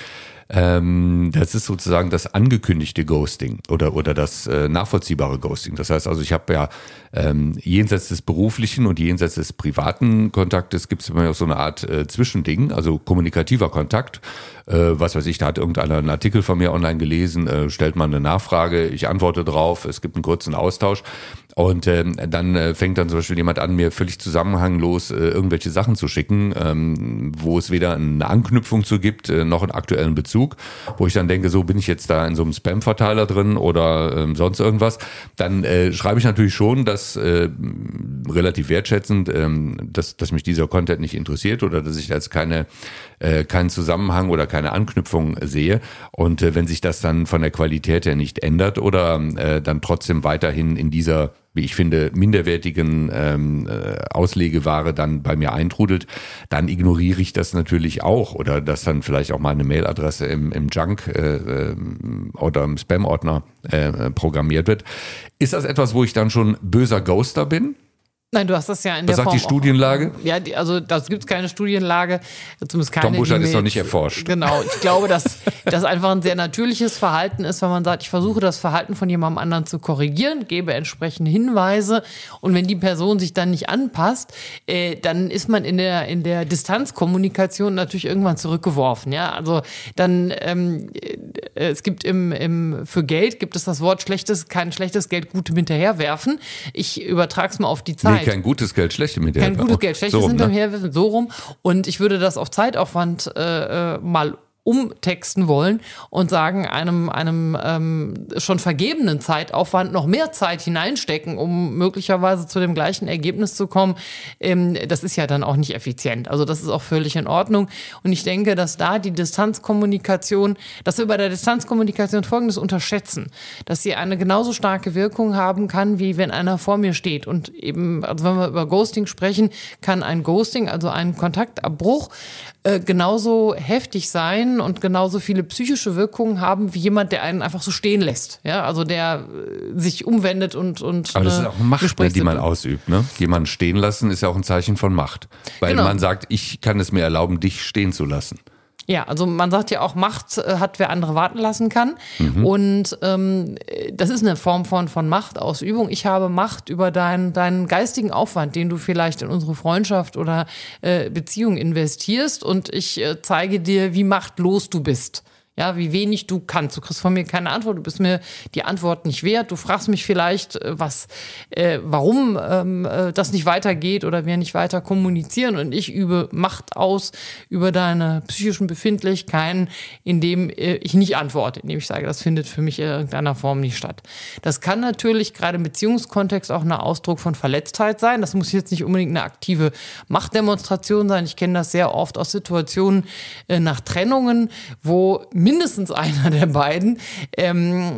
Ähm, das ist sozusagen das angekündigte Ghosting oder, oder das äh, nachvollziehbare Ghosting. Das heißt also, ich habe ja ähm, jenseits des beruflichen und jenseits des privaten Kontaktes gibt es immer noch so eine Art äh, Zwischending, also kommunikativer Kontakt. Äh, was weiß ich, da hat irgendeiner einen Artikel von mir online gelesen, äh, stellt man eine Nachfrage, ich antworte drauf, es gibt einen kurzen Austausch. Und ähm, dann äh, fängt dann zum Beispiel jemand an, mir völlig zusammenhanglos äh, irgendwelche Sachen zu schicken, ähm, wo es weder eine Anknüpfung zu gibt, äh, noch einen aktuellen Bezug, wo ich dann denke, so bin ich jetzt da in so einem Spam-Verteiler drin oder ähm, sonst irgendwas. Dann äh, schreibe ich natürlich schon, dass äh, relativ wertschätzend, ähm, dass, dass mich dieser Content nicht interessiert oder dass ich als keine äh, keinen Zusammenhang oder keine Anknüpfung sehe. Und äh, wenn sich das dann von der Qualität her nicht ändert oder äh, dann trotzdem weiterhin in dieser, wie ich finde, minderwertigen ähm, Auslegeware dann bei mir eintrudelt, dann ignoriere ich das natürlich auch oder dass dann vielleicht auch mal eine Mailadresse im, im Junk äh, oder im Spam-Ordner äh, programmiert wird. Ist das etwas, wo ich dann schon böser Ghoster bin? Nein, du hast das ja in Was der sagt Form die Studienlage? Auch, ja, die, also da gibt es keine Studienlage, zumindest keine. Tom Buschert ist noch nicht erforscht. Genau, ich glaube, dass das einfach ein sehr natürliches Verhalten ist, wenn man sagt, ich versuche das Verhalten von jemandem anderen zu korrigieren, gebe entsprechende Hinweise und wenn die Person sich dann nicht anpasst, äh, dann ist man in der in der Distanzkommunikation natürlich irgendwann zurückgeworfen. Ja, also dann ähm, äh, es gibt im im für Geld gibt es das Wort schlechtes, kein schlechtes Geld gutem hinterherwerfen. Ich übertrage es mal auf die Zeit. Nee, kein gutes Geld, schlechte mit der. Kein gutes Geld, schlechtes so rum, hinterherwerfen, so rum. Und ich würde das auf Zeitaufwand äh, mal umtexten wollen und sagen, einem, einem ähm, schon vergebenen Zeitaufwand noch mehr Zeit hineinstecken, um möglicherweise zu dem gleichen Ergebnis zu kommen, ähm, das ist ja dann auch nicht effizient. Also das ist auch völlig in Ordnung. Und ich denke, dass da die Distanzkommunikation, dass wir bei der Distanzkommunikation Folgendes unterschätzen, dass sie eine genauso starke Wirkung haben kann, wie wenn einer vor mir steht. Und eben, also wenn wir über Ghosting sprechen, kann ein Ghosting, also ein Kontaktabbruch, äh, genauso heftig sein und genauso viele psychische Wirkungen haben wie jemand, der einen einfach so stehen lässt. Ja, also der äh, sich umwendet und und aber das ist auch eine Macht, ne, die man ausübt. Ne? Jemanden stehen lassen ist ja auch ein Zeichen von Macht, weil genau. man sagt, ich kann es mir erlauben, dich stehen zu lassen. Ja, also man sagt ja auch, Macht äh, hat, wer andere warten lassen kann. Mhm. Und ähm, das ist eine Form von, von Machtausübung. Ich habe Macht über deinen, deinen geistigen Aufwand, den du vielleicht in unsere Freundschaft oder äh, Beziehung investierst. Und ich äh, zeige dir, wie machtlos du bist. Ja, wie wenig du kannst. Du kriegst von mir keine Antwort, du bist mir die Antwort nicht wert. Du fragst mich vielleicht, was, äh, warum ähm, äh, das nicht weitergeht oder wir nicht weiter kommunizieren. Und ich übe Macht aus über deine psychischen Befindlichkeiten, indem äh, ich nicht antworte, indem ich sage, das findet für mich in irgendeiner Form nicht statt. Das kann natürlich gerade im Beziehungskontext auch ein Ausdruck von Verletztheit sein. Das muss jetzt nicht unbedingt eine aktive Machtdemonstration sein. Ich kenne das sehr oft aus Situationen äh, nach Trennungen, wo mindestens einer der beiden, ähm,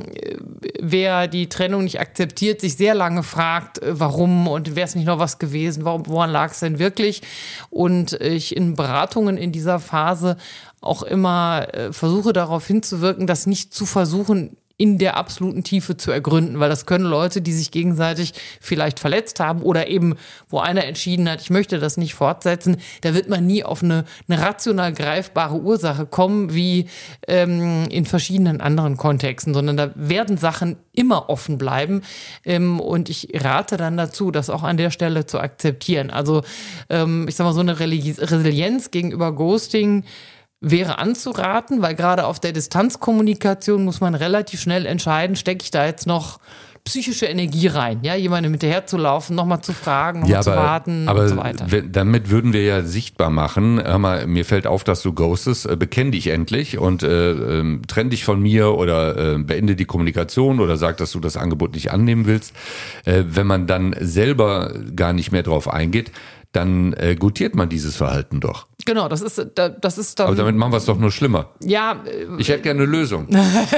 wer die Trennung nicht akzeptiert, sich sehr lange fragt, äh, warum und wäre es nicht noch was gewesen, warum, woran lag es denn wirklich? Und ich in Beratungen in dieser Phase auch immer äh, versuche darauf hinzuwirken, das nicht zu versuchen, in der absoluten Tiefe zu ergründen, weil das können Leute, die sich gegenseitig vielleicht verletzt haben oder eben, wo einer entschieden hat, ich möchte das nicht fortsetzen, da wird man nie auf eine, eine rational greifbare Ursache kommen, wie ähm, in verschiedenen anderen Kontexten, sondern da werden Sachen immer offen bleiben ähm, und ich rate dann dazu, das auch an der Stelle zu akzeptieren. Also ähm, ich sag mal, so eine Resilienz gegenüber Ghosting wäre anzuraten, weil gerade auf der Distanzkommunikation muss man relativ schnell entscheiden, stecke ich da jetzt noch psychische Energie rein, ja, jemandem hinterherzulaufen, nochmal zu fragen, nochmal ja, zu warten aber und so weiter. Wenn, damit würden wir ja sichtbar machen, hör mal, mir fällt auf, dass du ghostest, äh, bekenn dich endlich und äh, äh, trenn dich von mir oder äh, beende die Kommunikation oder sag, dass du das Angebot nicht annehmen willst. Äh, wenn man dann selber gar nicht mehr drauf eingeht, dann äh, gutiert man dieses Verhalten doch. Genau, das ist, das ist dann. Aber damit machen wir es doch nur schlimmer. Ja. Ich hätte gerne eine Lösung.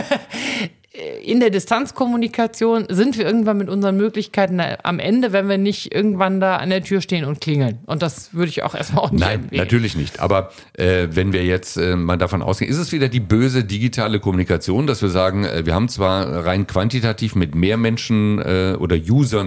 In der Distanzkommunikation sind wir irgendwann mit unseren Möglichkeiten am Ende, wenn wir nicht irgendwann da an der Tür stehen und klingeln. Und das würde ich auch erstmal auch nicht Nein, empfehlen. Natürlich nicht. Aber äh, wenn wir jetzt äh, mal davon ausgehen, ist es wieder die böse digitale Kommunikation, dass wir sagen, äh, wir haben zwar rein quantitativ mit mehr Menschen äh, oder Usern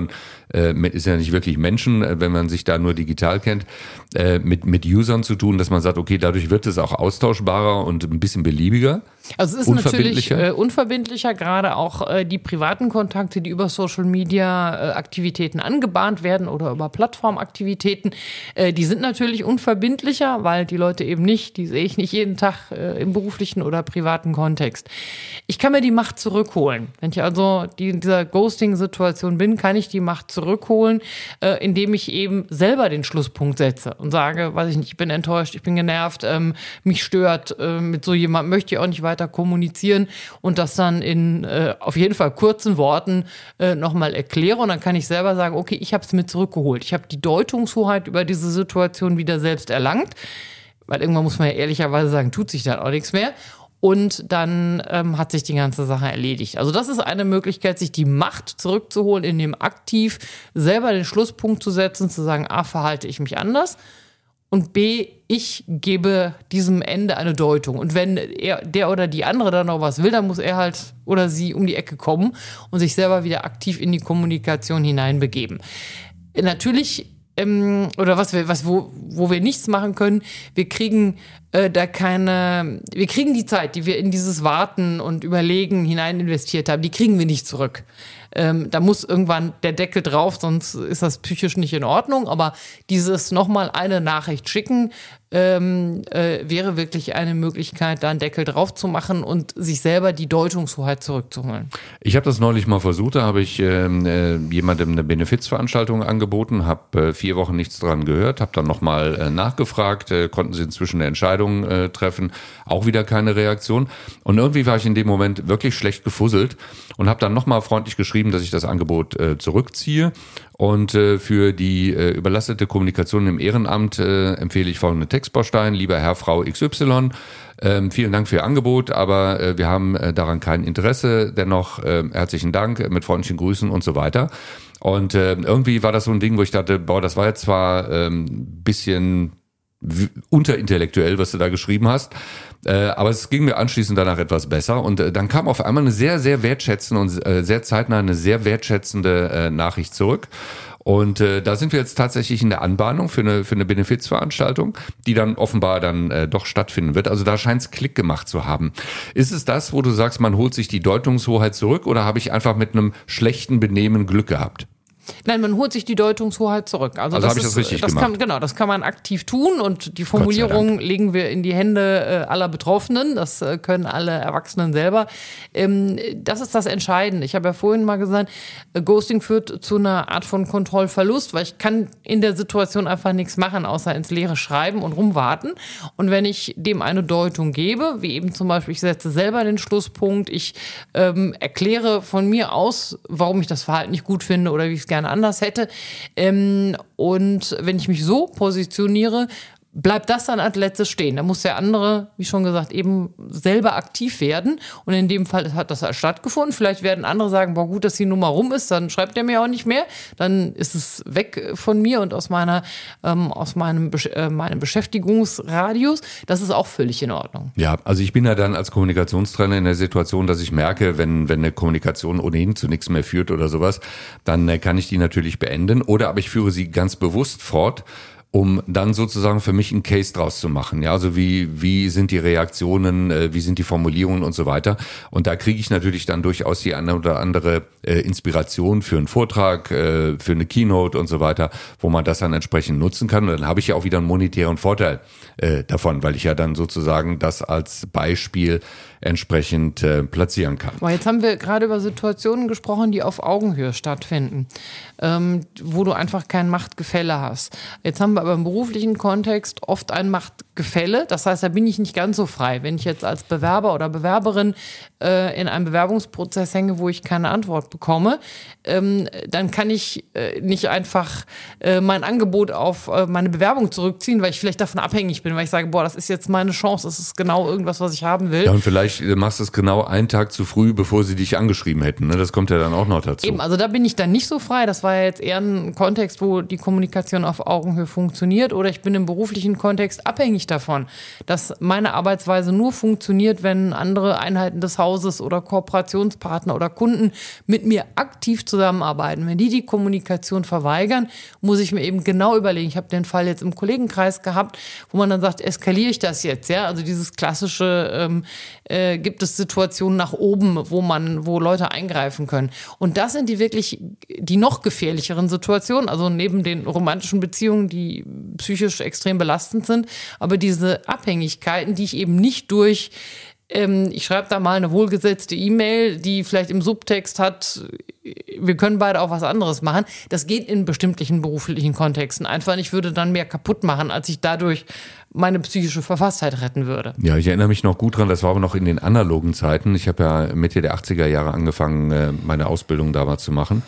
äh, mit, ist ja nicht wirklich Menschen, äh, wenn man sich da nur digital kennt, äh, mit, mit Usern zu tun, dass man sagt, okay, dadurch wird es auch austauschbarer und ein bisschen beliebiger. Also es ist natürlich äh, unverbindlicher, gerade auch äh, die privaten Kontakte, die über Social Media äh, Aktivitäten angebahnt werden oder über Plattformaktivitäten, äh, die sind natürlich unverbindlicher, weil die Leute eben nicht, die sehe ich nicht jeden Tag äh, im beruflichen oder privaten Kontext. Ich kann mir die Macht zurückholen. Wenn ich also die, in dieser Ghosting-Situation bin, kann ich die Macht zurückholen, äh, indem ich eben selber den Schlusspunkt setze und sage, weiß ich nicht, ich bin enttäuscht, ich bin genervt, ähm, mich stört, äh, mit so jemandem möchte ich auch nicht weiter kommunizieren und das dann in äh, auf jeden Fall kurzen Worten äh, nochmal erkläre und dann kann ich selber sagen, okay, ich habe es mir zurückgeholt. Ich habe die Deutungshoheit über diese Situation wieder selbst erlangt, weil irgendwann muss man ja ehrlicherweise sagen, tut sich dann auch nichts mehr und dann ähm, hat sich die ganze Sache erledigt. Also das ist eine Möglichkeit, sich die Macht zurückzuholen, indem aktiv selber den Schlusspunkt zu setzen, zu sagen, A, verhalte ich mich anders und B, ich gebe diesem Ende eine Deutung. Und wenn er, der oder die andere dann noch was will, dann muss er halt oder sie um die Ecke kommen und sich selber wieder aktiv in die Kommunikation hineinbegeben. Natürlich, ähm, oder was wir, was, wo, wo wir nichts machen können, wir kriegen äh, da keine, wir kriegen die Zeit, die wir in dieses Warten und Überlegen hinein investiert haben, die kriegen wir nicht zurück. Ähm, da muss irgendwann der Deckel drauf, sonst ist das psychisch nicht in Ordnung. Aber dieses nochmal eine Nachricht schicken, ähm, äh, wäre wirklich eine Möglichkeit, da einen Deckel drauf zu machen und sich selber die Deutungshoheit zurückzuholen. Ich habe das neulich mal versucht, da habe ich äh, jemandem eine Benefizveranstaltung angeboten, habe äh, vier Wochen nichts dran gehört, habe dann nochmal äh, nachgefragt, äh, konnten sie inzwischen eine Entscheidung äh, treffen, auch wieder keine Reaktion. Und irgendwie war ich in dem Moment wirklich schlecht gefusselt und habe dann nochmal freundlich geschrieben, dass ich das Angebot äh, zurückziehe. Und äh, für die äh, überlastete Kommunikation im Ehrenamt äh, empfehle ich folgende Textbaustein. Lieber Herr, Frau X Y, ähm, vielen Dank für Ihr Angebot, aber äh, wir haben äh, daran kein Interesse. Dennoch äh, herzlichen Dank, äh, mit freundlichen Grüßen und so weiter. Und äh, irgendwie war das so ein Ding, wo ich dachte, boah, das war jetzt zwar ein ähm, bisschen w- unterintellektuell, was du da geschrieben hast, Äh, aber es ging mir anschließend danach etwas besser und äh, dann kam auf einmal eine sehr, sehr wertschätzende und äh, sehr zeitnah eine sehr wertschätzende äh, Nachricht zurück. Und äh, da sind wir jetzt tatsächlich in der Anbahnung für eine für eine Benefizveranstaltung, die dann offenbar dann äh, doch stattfinden wird. Also da scheint es Klick gemacht zu haben. Ist es das, wo du sagst, man holt sich die Deutungshoheit zurück oder habe ich einfach mit einem schlechten Benehmen Glück gehabt? Nein, man holt sich die Deutungshoheit zurück. Also, also das habe ich das ist, richtig das gemacht? Kann, genau, das kann man aktiv tun und die Formulierung legen wir in die Hände äh, aller Betroffenen. Das äh, können alle Erwachsenen selber. Ähm, das ist das Entscheidende. Ich habe ja vorhin mal gesagt, äh, Ghosting führt zu einer Art von Kontrollverlust, weil ich kann in der Situation einfach nichts machen, außer ins Leere schreiben und rumwarten. Und wenn ich dem eine Deutung gebe, wie eben zum Beispiel, ich setze selber den Schlusspunkt, ich ähm, erkläre von mir aus, warum ich das Verhalten nicht gut finde oder wie ich es gerne anders hätte. Ähm, und wenn ich mich so positioniere, bleibt das dann als letztes stehen. Da muss der andere, wie schon gesagt, eben selber aktiv werden. Und in dem Fall hat das stattgefunden. Vielleicht werden andere sagen, boah, gut, dass die Nummer rum ist, dann schreibt er mir auch nicht mehr. Dann ist es weg von mir und aus meiner, ähm, aus meinem, äh, meinem Beschäftigungsradius. Das ist auch völlig in Ordnung. Ja, also ich bin ja dann als Kommunikationstrainer in der Situation, dass ich merke, wenn, wenn eine Kommunikation ohnehin zu nichts mehr führt oder sowas, dann äh, kann ich die natürlich beenden. Oder aber ich führe sie ganz bewusst fort, um dann sozusagen für mich einen Case draus zu machen. Ja, also wie wie sind die Reaktionen, äh, wie sind die Formulierungen und so weiter. Und da kriege ich natürlich dann durchaus die eine oder andere äh, Inspiration für einen Vortrag, äh, für eine Keynote und so weiter, wo man das dann entsprechend nutzen kann. Und dann habe ich ja auch wieder einen monetären Vorteil äh, davon, weil ich ja dann sozusagen das als Beispiel entsprechend äh, platzieren kann. Aber jetzt haben wir gerade über Situationen gesprochen, die auf Augenhöhe stattfinden, ähm, wo du einfach kein Machtgefälle hast. Jetzt haben wir aber im beruflichen Kontext oft ein Machtgefälle. Das heißt, da bin ich nicht ganz so frei. Wenn ich jetzt als Bewerber oder Bewerberin äh, in einem Bewerbungsprozess hänge, wo ich keine Antwort bekomme, ähm, dann kann ich äh, nicht einfach äh, mein Angebot auf äh, meine Bewerbung zurückziehen, weil ich vielleicht davon abhängig bin, weil ich sage, boah, das ist jetzt meine Chance, das ist genau irgendwas, was ich haben will. Ja, und vielleicht machst du es genau einen Tag zu früh, bevor sie dich angeschrieben hätten. Ne? Das kommt ja dann auch noch dazu. Eben, also da bin ich dann nicht so frei. Das war ja jetzt eher ein Kontext, wo die Kommunikation auf Augenhöhe funktioniert. Oder ich bin im beruflichen Kontext abhängig davon, dass meine Arbeitsweise nur funktioniert, wenn andere Einheiten des Hauses oder Kooperationspartner oder Kunden mit mir aktiv zusammenarbeiten. Wenn die die Kommunikation verweigern, muss ich mir eben genau überlegen. Ich habe den Fall jetzt im Kollegenkreis gehabt, wo man dann sagt, eskaliere ich das jetzt? Ja, also dieses klassische, ähm, äh, gibt es Situationen nach oben, wo man, wo Leute eingreifen können. Und das sind die wirklich, die noch gefährlicheren Situationen, also neben den romantischen Beziehungen, die psychisch extrem belastend sind, aber diese Abhängigkeiten, die ich eben nicht durch, ähm, ich schreibe da mal eine wohlgesetzte E-Mail, die vielleicht im Subtext hat, wir können beide auch was anderes machen. Das geht in bestimmten beruflichen Kontexten einfach nicht, würde dann mehr kaputt machen, als ich dadurch meine psychische Verfasstheit retten würde. Ja, ich erinnere mich noch gut dran, das war aber noch in den analogen Zeiten. Ich habe ja Mitte der achtziger Jahre angefangen, meine Ausbildung damals zu machen.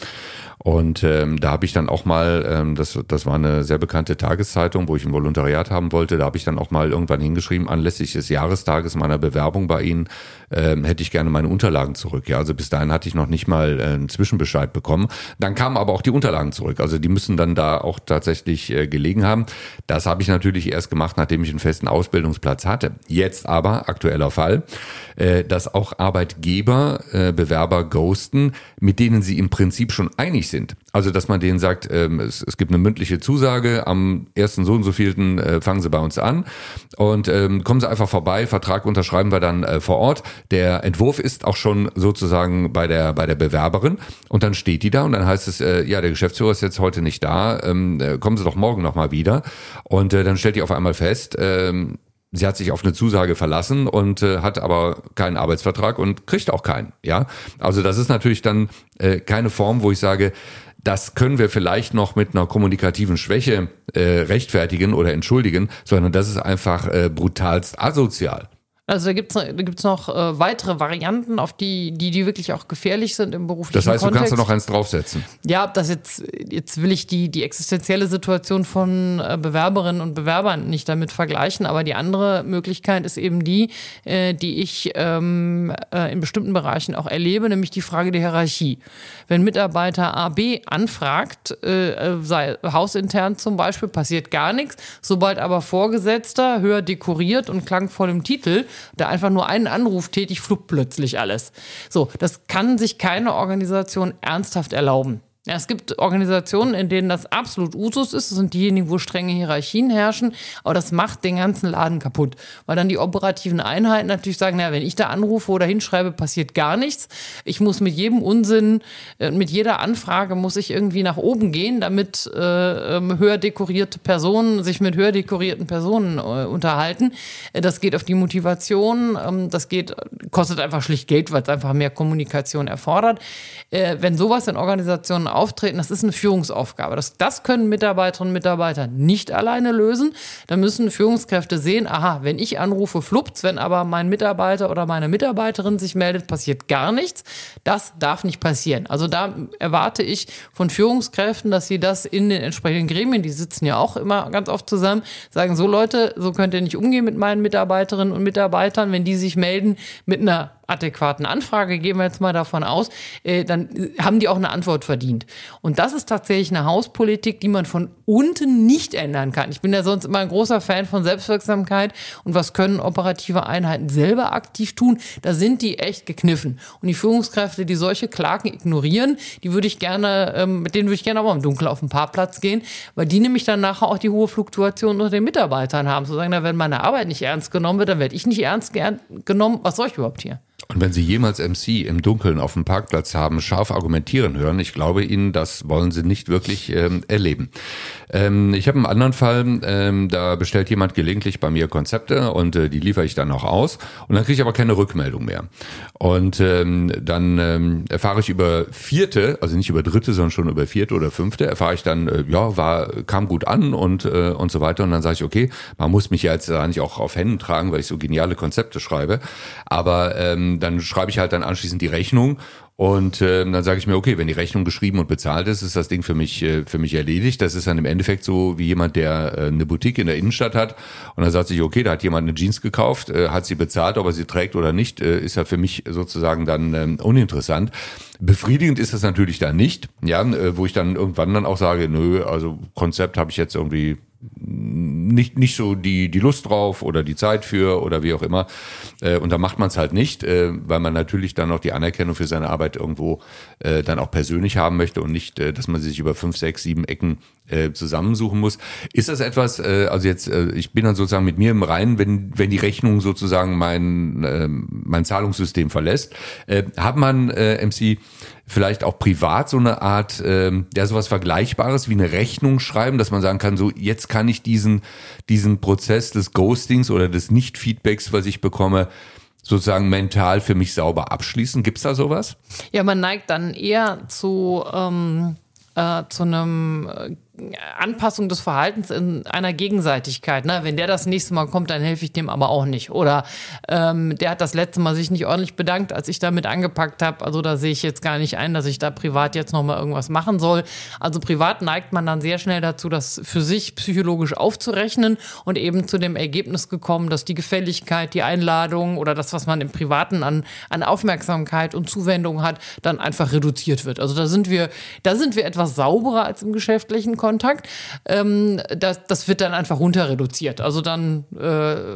Und ähm, da habe ich dann auch mal, ähm, das, das war eine sehr bekannte Tageszeitung, wo ich ein Volontariat haben wollte, da habe ich dann auch mal irgendwann hingeschrieben, anlässlich des Jahrestages meiner Bewerbung bei Ihnen, ähm, hätte ich gerne meine Unterlagen zurück. Ja, also bis dahin hatte ich noch nicht mal äh, einen Zwischenbescheid bekommen. Dann kamen aber auch die Unterlagen zurück. Also die müssen dann da auch tatsächlich äh, gelegen haben. Das habe ich natürlich erst gemacht, nachdem ich einen festen Ausbildungsplatz hatte. Jetzt aber, aktueller Fall, äh, dass auch Arbeitgeber äh, Bewerber ghosten, mit denen sie im Prinzip schon einig sind. Sind. Also, dass man denen sagt, ähm, es, es gibt eine mündliche Zusage, am ersten so und so vielten äh, fangen Sie bei uns an und ähm, kommen Sie einfach vorbei, Vertrag unterschreiben wir dann äh, vor Ort. Der Entwurf ist auch schon sozusagen bei der bei der Bewerberin und dann steht die da und dann heißt es, äh, ja, der Geschäftsführer ist jetzt heute nicht da, ähm, äh, kommen Sie doch morgen nochmal wieder und äh, dann stellt die auf einmal fest, ähm, sie hat sich auf eine Zusage verlassen und äh, hat aber keinen Arbeitsvertrag und kriegt auch keinen. Ja, also das ist natürlich dann äh, keine Form, wo ich sage, das können wir vielleicht noch mit einer kommunikativen Schwäche äh, rechtfertigen oder entschuldigen, sondern das ist einfach äh, brutalst asozial. Also da gibt's da gibt's noch äh, weitere Varianten, auf die, die, die wirklich auch gefährlich sind im beruflichen Kontext. Das heißt, Kontext. Du kannst da noch eins draufsetzen. Ja, das jetzt, jetzt will ich die, die existenzielle Situation von äh, Bewerberinnen und Bewerbern nicht damit vergleichen, aber die andere Möglichkeit ist eben die, äh, die ich ähm, äh, in bestimmten Bereichen auch erlebe, nämlich die Frage der Hierarchie. Wenn Mitarbeiter A B anfragt, äh, sei hausintern zum Beispiel, passiert gar nichts. Sobald aber Vorgesetzter, höher dekoriert und klangvoll im Titel, der einfach nur einen Anruf tätigt, fluppt plötzlich alles. So, das kann sich keine Organisation ernsthaft erlauben. Ja, es gibt Organisationen, in denen das absolut Usus ist. Das sind diejenigen, wo strenge Hierarchien herrschen. Aber das macht den ganzen Laden kaputt. Weil dann die operativen Einheiten natürlich sagen, naja, wenn ich da anrufe oder hinschreibe, passiert gar nichts. Ich muss mit jedem Unsinn, mit jeder Anfrage muss ich irgendwie nach oben gehen, damit äh, höher dekorierte Personen sich mit höher dekorierten Personen äh, unterhalten. Das geht auf die Motivation. Ähm, das geht, kostet einfach schlicht Geld, weil es einfach mehr Kommunikation erfordert. Äh, wenn sowas in Organisationen auftreten, das ist eine Führungsaufgabe. Das, das können Mitarbeiterinnen und Mitarbeiter nicht alleine lösen. Da müssen Führungskräfte sehen, aha, wenn ich anrufe, fluppt's, wenn aber mein Mitarbeiter oder meine Mitarbeiterin sich meldet, passiert gar nichts. Das darf nicht passieren. Also da erwarte ich von Führungskräften, dass sie das in den entsprechenden Gremien, die sitzen ja auch immer ganz oft zusammen, sagen, so Leute, so könnt ihr nicht umgehen mit meinen Mitarbeiterinnen und Mitarbeitern, wenn die sich melden mit einer adäquaten Anfrage, gehen wir jetzt mal davon aus, äh, dann haben die auch eine Antwort verdient. Und das ist tatsächlich eine Hauspolitik, die man von unten nicht ändern kann. Ich bin ja sonst immer ein großer Fan von Selbstwirksamkeit und was können operative Einheiten selber aktiv tun? Da sind die echt gekniffen. Und die Führungskräfte, die solche Klagen ignorieren, die würde ich gerne, ähm, mit denen würde ich gerne auch mal im Dunkeln auf den Parkplatz gehen, weil die nämlich dann nachher auch die hohe Fluktuation unter den Mitarbeitern haben. Zu sagen, na, wenn meine Arbeit nicht ernst genommen wird, dann werde ich nicht ernst genommen. Was soll ich überhaupt hier? Und wenn Sie jemals M C im Dunkeln auf dem Parkplatz haben, scharf argumentieren hören, ich glaube Ihnen, das wollen Sie nicht wirklich ähm, erleben. Ähm, ich habe einen anderen Fall, ähm, da bestellt jemand gelegentlich bei mir Konzepte und äh, die liefere ich dann auch aus und dann kriege ich aber keine Rückmeldung mehr. Und ähm, dann ähm, erfahre ich über vierte, also nicht über dritte, sondern schon über vierte oder fünfte, erfahre ich dann, äh, ja, war kam gut an und äh, und so weiter. Und dann sage ich, okay, man muss mich ja jetzt da nicht auch auf Händen tragen, weil ich so geniale Konzepte schreibe. Aber ähm, dann schreibe ich halt dann anschließend die Rechnung und äh, dann sage ich mir, okay, wenn die Rechnung geschrieben und bezahlt ist, ist das Ding für mich äh, für mich erledigt. Das ist dann im Endeffekt so wie jemand, der äh, eine Boutique in der Innenstadt hat und dann sagt sich, okay, da hat jemand eine Jeans gekauft, äh, hat sie bezahlt, ob er sie trägt oder nicht, äh, ist ja für mich sozusagen dann äh, uninteressant. Befriedigend ist das natürlich dann nicht, ja, äh, wo ich dann irgendwann dann auch sage, nö, also Konzept habe ich jetzt irgendwie nicht, nicht so die, die Lust drauf oder die Zeit für oder wie auch immer. Äh, und da macht man es halt nicht, äh, weil man natürlich dann auch die Anerkennung für seine Arbeit irgendwo äh, dann auch persönlich haben möchte und nicht, äh, dass man sich über fünf, sechs, sieben Ecken äh, zusammensuchen muss. Ist das etwas, äh, also jetzt, äh, ich bin dann sozusagen mit mir im Reinen, wenn, wenn die Rechnung sozusagen mein, äh, mein Zahlungssystem verlässt, äh, hat man, äh, M C, vielleicht auch privat so eine Art, ähm, ja, sowas Vergleichbares wie eine Rechnung schreiben, dass man sagen kann, so jetzt kann ich diesen, diesen Prozess des Ghostings oder des Nicht-Feedbacks, was ich bekomme, sozusagen mental für mich sauber abschließen. Gibt's da sowas? Ja, man neigt dann eher zu, ähm, äh, zu einem äh, Anpassung des Verhaltens in einer Gegenseitigkeit. Ne? Wenn der das nächste Mal kommt, dann helfe ich dem aber auch nicht. Oder ähm, der hat das letzte Mal sich nicht ordentlich bedankt, als ich damit angepackt habe. Also da sehe ich jetzt gar nicht ein, dass ich da privat jetzt nochmal irgendwas machen soll. Also privat neigt man dann sehr schnell dazu, das für sich psychologisch aufzurechnen und eben zu dem Ergebnis gekommen, dass die Gefälligkeit, die Einladung oder das, was man im Privaten an, an Aufmerksamkeit und Zuwendung hat, dann einfach reduziert wird. Also da sind wir, da sind wir etwas sauberer als im geschäftlichen Kontakt. Ähm, das, das wird dann einfach runter reduziert. Also dann äh,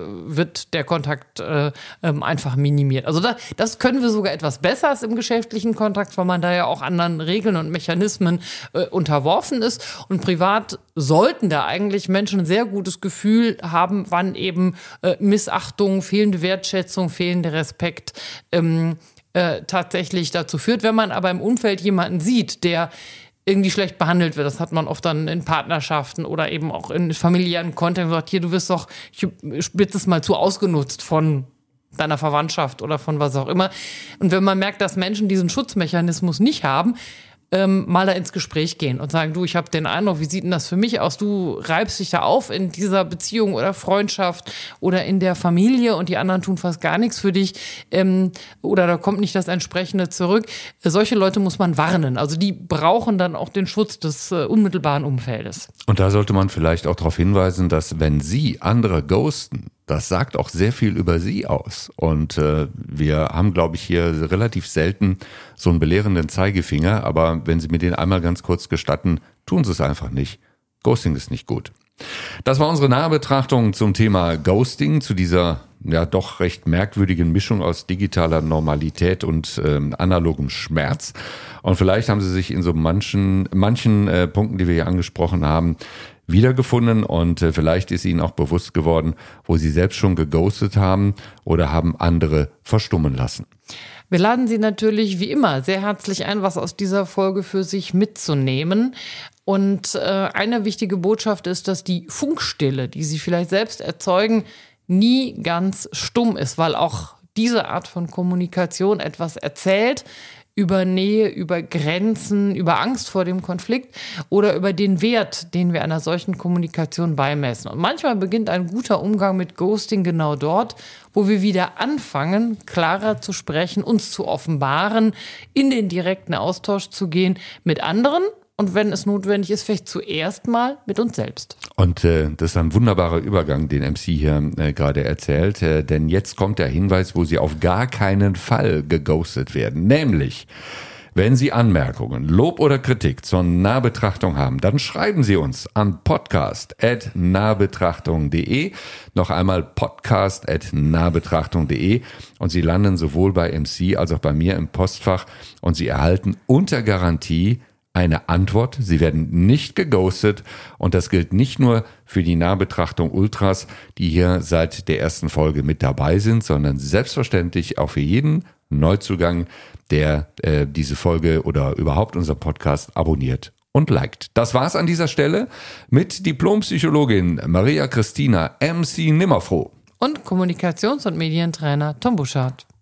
wird der Kontakt äh, ähm, einfach minimiert. Also da, das können wir sogar etwas besser als im geschäftlichen Kontakt, weil man da ja auch anderen Regeln und Mechanismen äh, unterworfen ist. Und privat sollten da eigentlich Menschen ein sehr gutes Gefühl haben, wann eben äh, Missachtung, fehlende Wertschätzung, fehlender Respekt ähm, äh, tatsächlich dazu führt. Wenn man aber im Umfeld jemanden sieht, der irgendwie schlecht behandelt wird. Das hat man oft dann in Partnerschaften oder eben auch in familiären Kontext gesagt, hier, du wirst doch, ich spitze es mal zu, ausgenutzt von deiner Verwandtschaft oder von was auch immer. Und wenn man merkt, dass Menschen diesen Schutzmechanismus nicht haben, ähm, mal da ins Gespräch gehen und sagen, du, ich habe den Eindruck, wie sieht denn das für mich aus? Du reibst dich da auf in dieser Beziehung oder Freundschaft oder in der Familie und die anderen tun fast gar nichts für dich ähm, oder da kommt nicht das entsprechende zurück. Äh, solche Leute muss man warnen. Also die brauchen dann auch den Schutz des äh, unmittelbaren Umfeldes. Und da sollte man vielleicht auch darauf hinweisen, dass wenn Sie andere ghosten, das sagt auch sehr viel über Sie aus. Und äh, wir haben, glaube ich, hier relativ selten so einen belehrenden Zeigefinger. Aber wenn Sie mir den einmal ganz kurz gestatten, tun Sie es einfach nicht. Ghosting ist nicht gut. Das war unsere Nahbetrachtung zum Thema Ghosting, zu dieser ja doch recht merkwürdigen Mischung aus digitaler Normalität und ähm, analogem Schmerz. Und vielleicht haben Sie sich in so manchen, manchen äh, Punkten, die wir hier angesprochen haben, wiedergefunden und äh, vielleicht ist Ihnen auch bewusst geworden, wo Sie selbst schon geghostet haben oder haben andere verstummen lassen. Wir laden Sie natürlich wie immer sehr herzlich ein, was aus dieser Folge für sich mitzunehmen. Und äh, eine wichtige Botschaft ist, dass die Funkstille, die Sie vielleicht selbst erzeugen, nie ganz stumm ist, weil auch diese Art von Kommunikation etwas erzählt, über Nähe, über Grenzen, über Angst vor dem Konflikt oder über den Wert, den wir einer solchen Kommunikation beimessen. Und manchmal beginnt ein guter Umgang mit Ghosting genau dort, wo wir wieder anfangen, klarer zu sprechen, uns zu offenbaren, in den direkten Austausch zu gehen mit anderen. Und wenn es notwendig ist, vielleicht zuerst mal mit uns selbst. Und äh, das ist ein wunderbarer Übergang, den M C hier äh, gerade erzählt. Äh, denn jetzt kommt der Hinweis, wo Sie auf gar keinen Fall geghostet werden. Nämlich, wenn Sie Anmerkungen, Lob oder Kritik zur Nahbetrachtung haben, dann schreiben Sie uns an podcast at nahbetrachtung punkt de. Noch einmal podcast at nahbetrachtung punkt de. Und Sie landen sowohl bei M C als auch bei mir im Postfach. Und Sie erhalten unter Garantie eine Antwort. Sie werden nicht geghostet und das gilt nicht nur für die Nahbetrachtung Ultras, die hier seit der ersten Folge mit dabei sind, sondern selbstverständlich auch für jeden Neuzugang, der äh, diese Folge oder überhaupt unser Podcast abonniert und liked. Das war's an dieser Stelle mit Diplompsychologin Maria Christina M C Nimmerfroh und Kommunikations- und Medientrainer Tom Buschardt.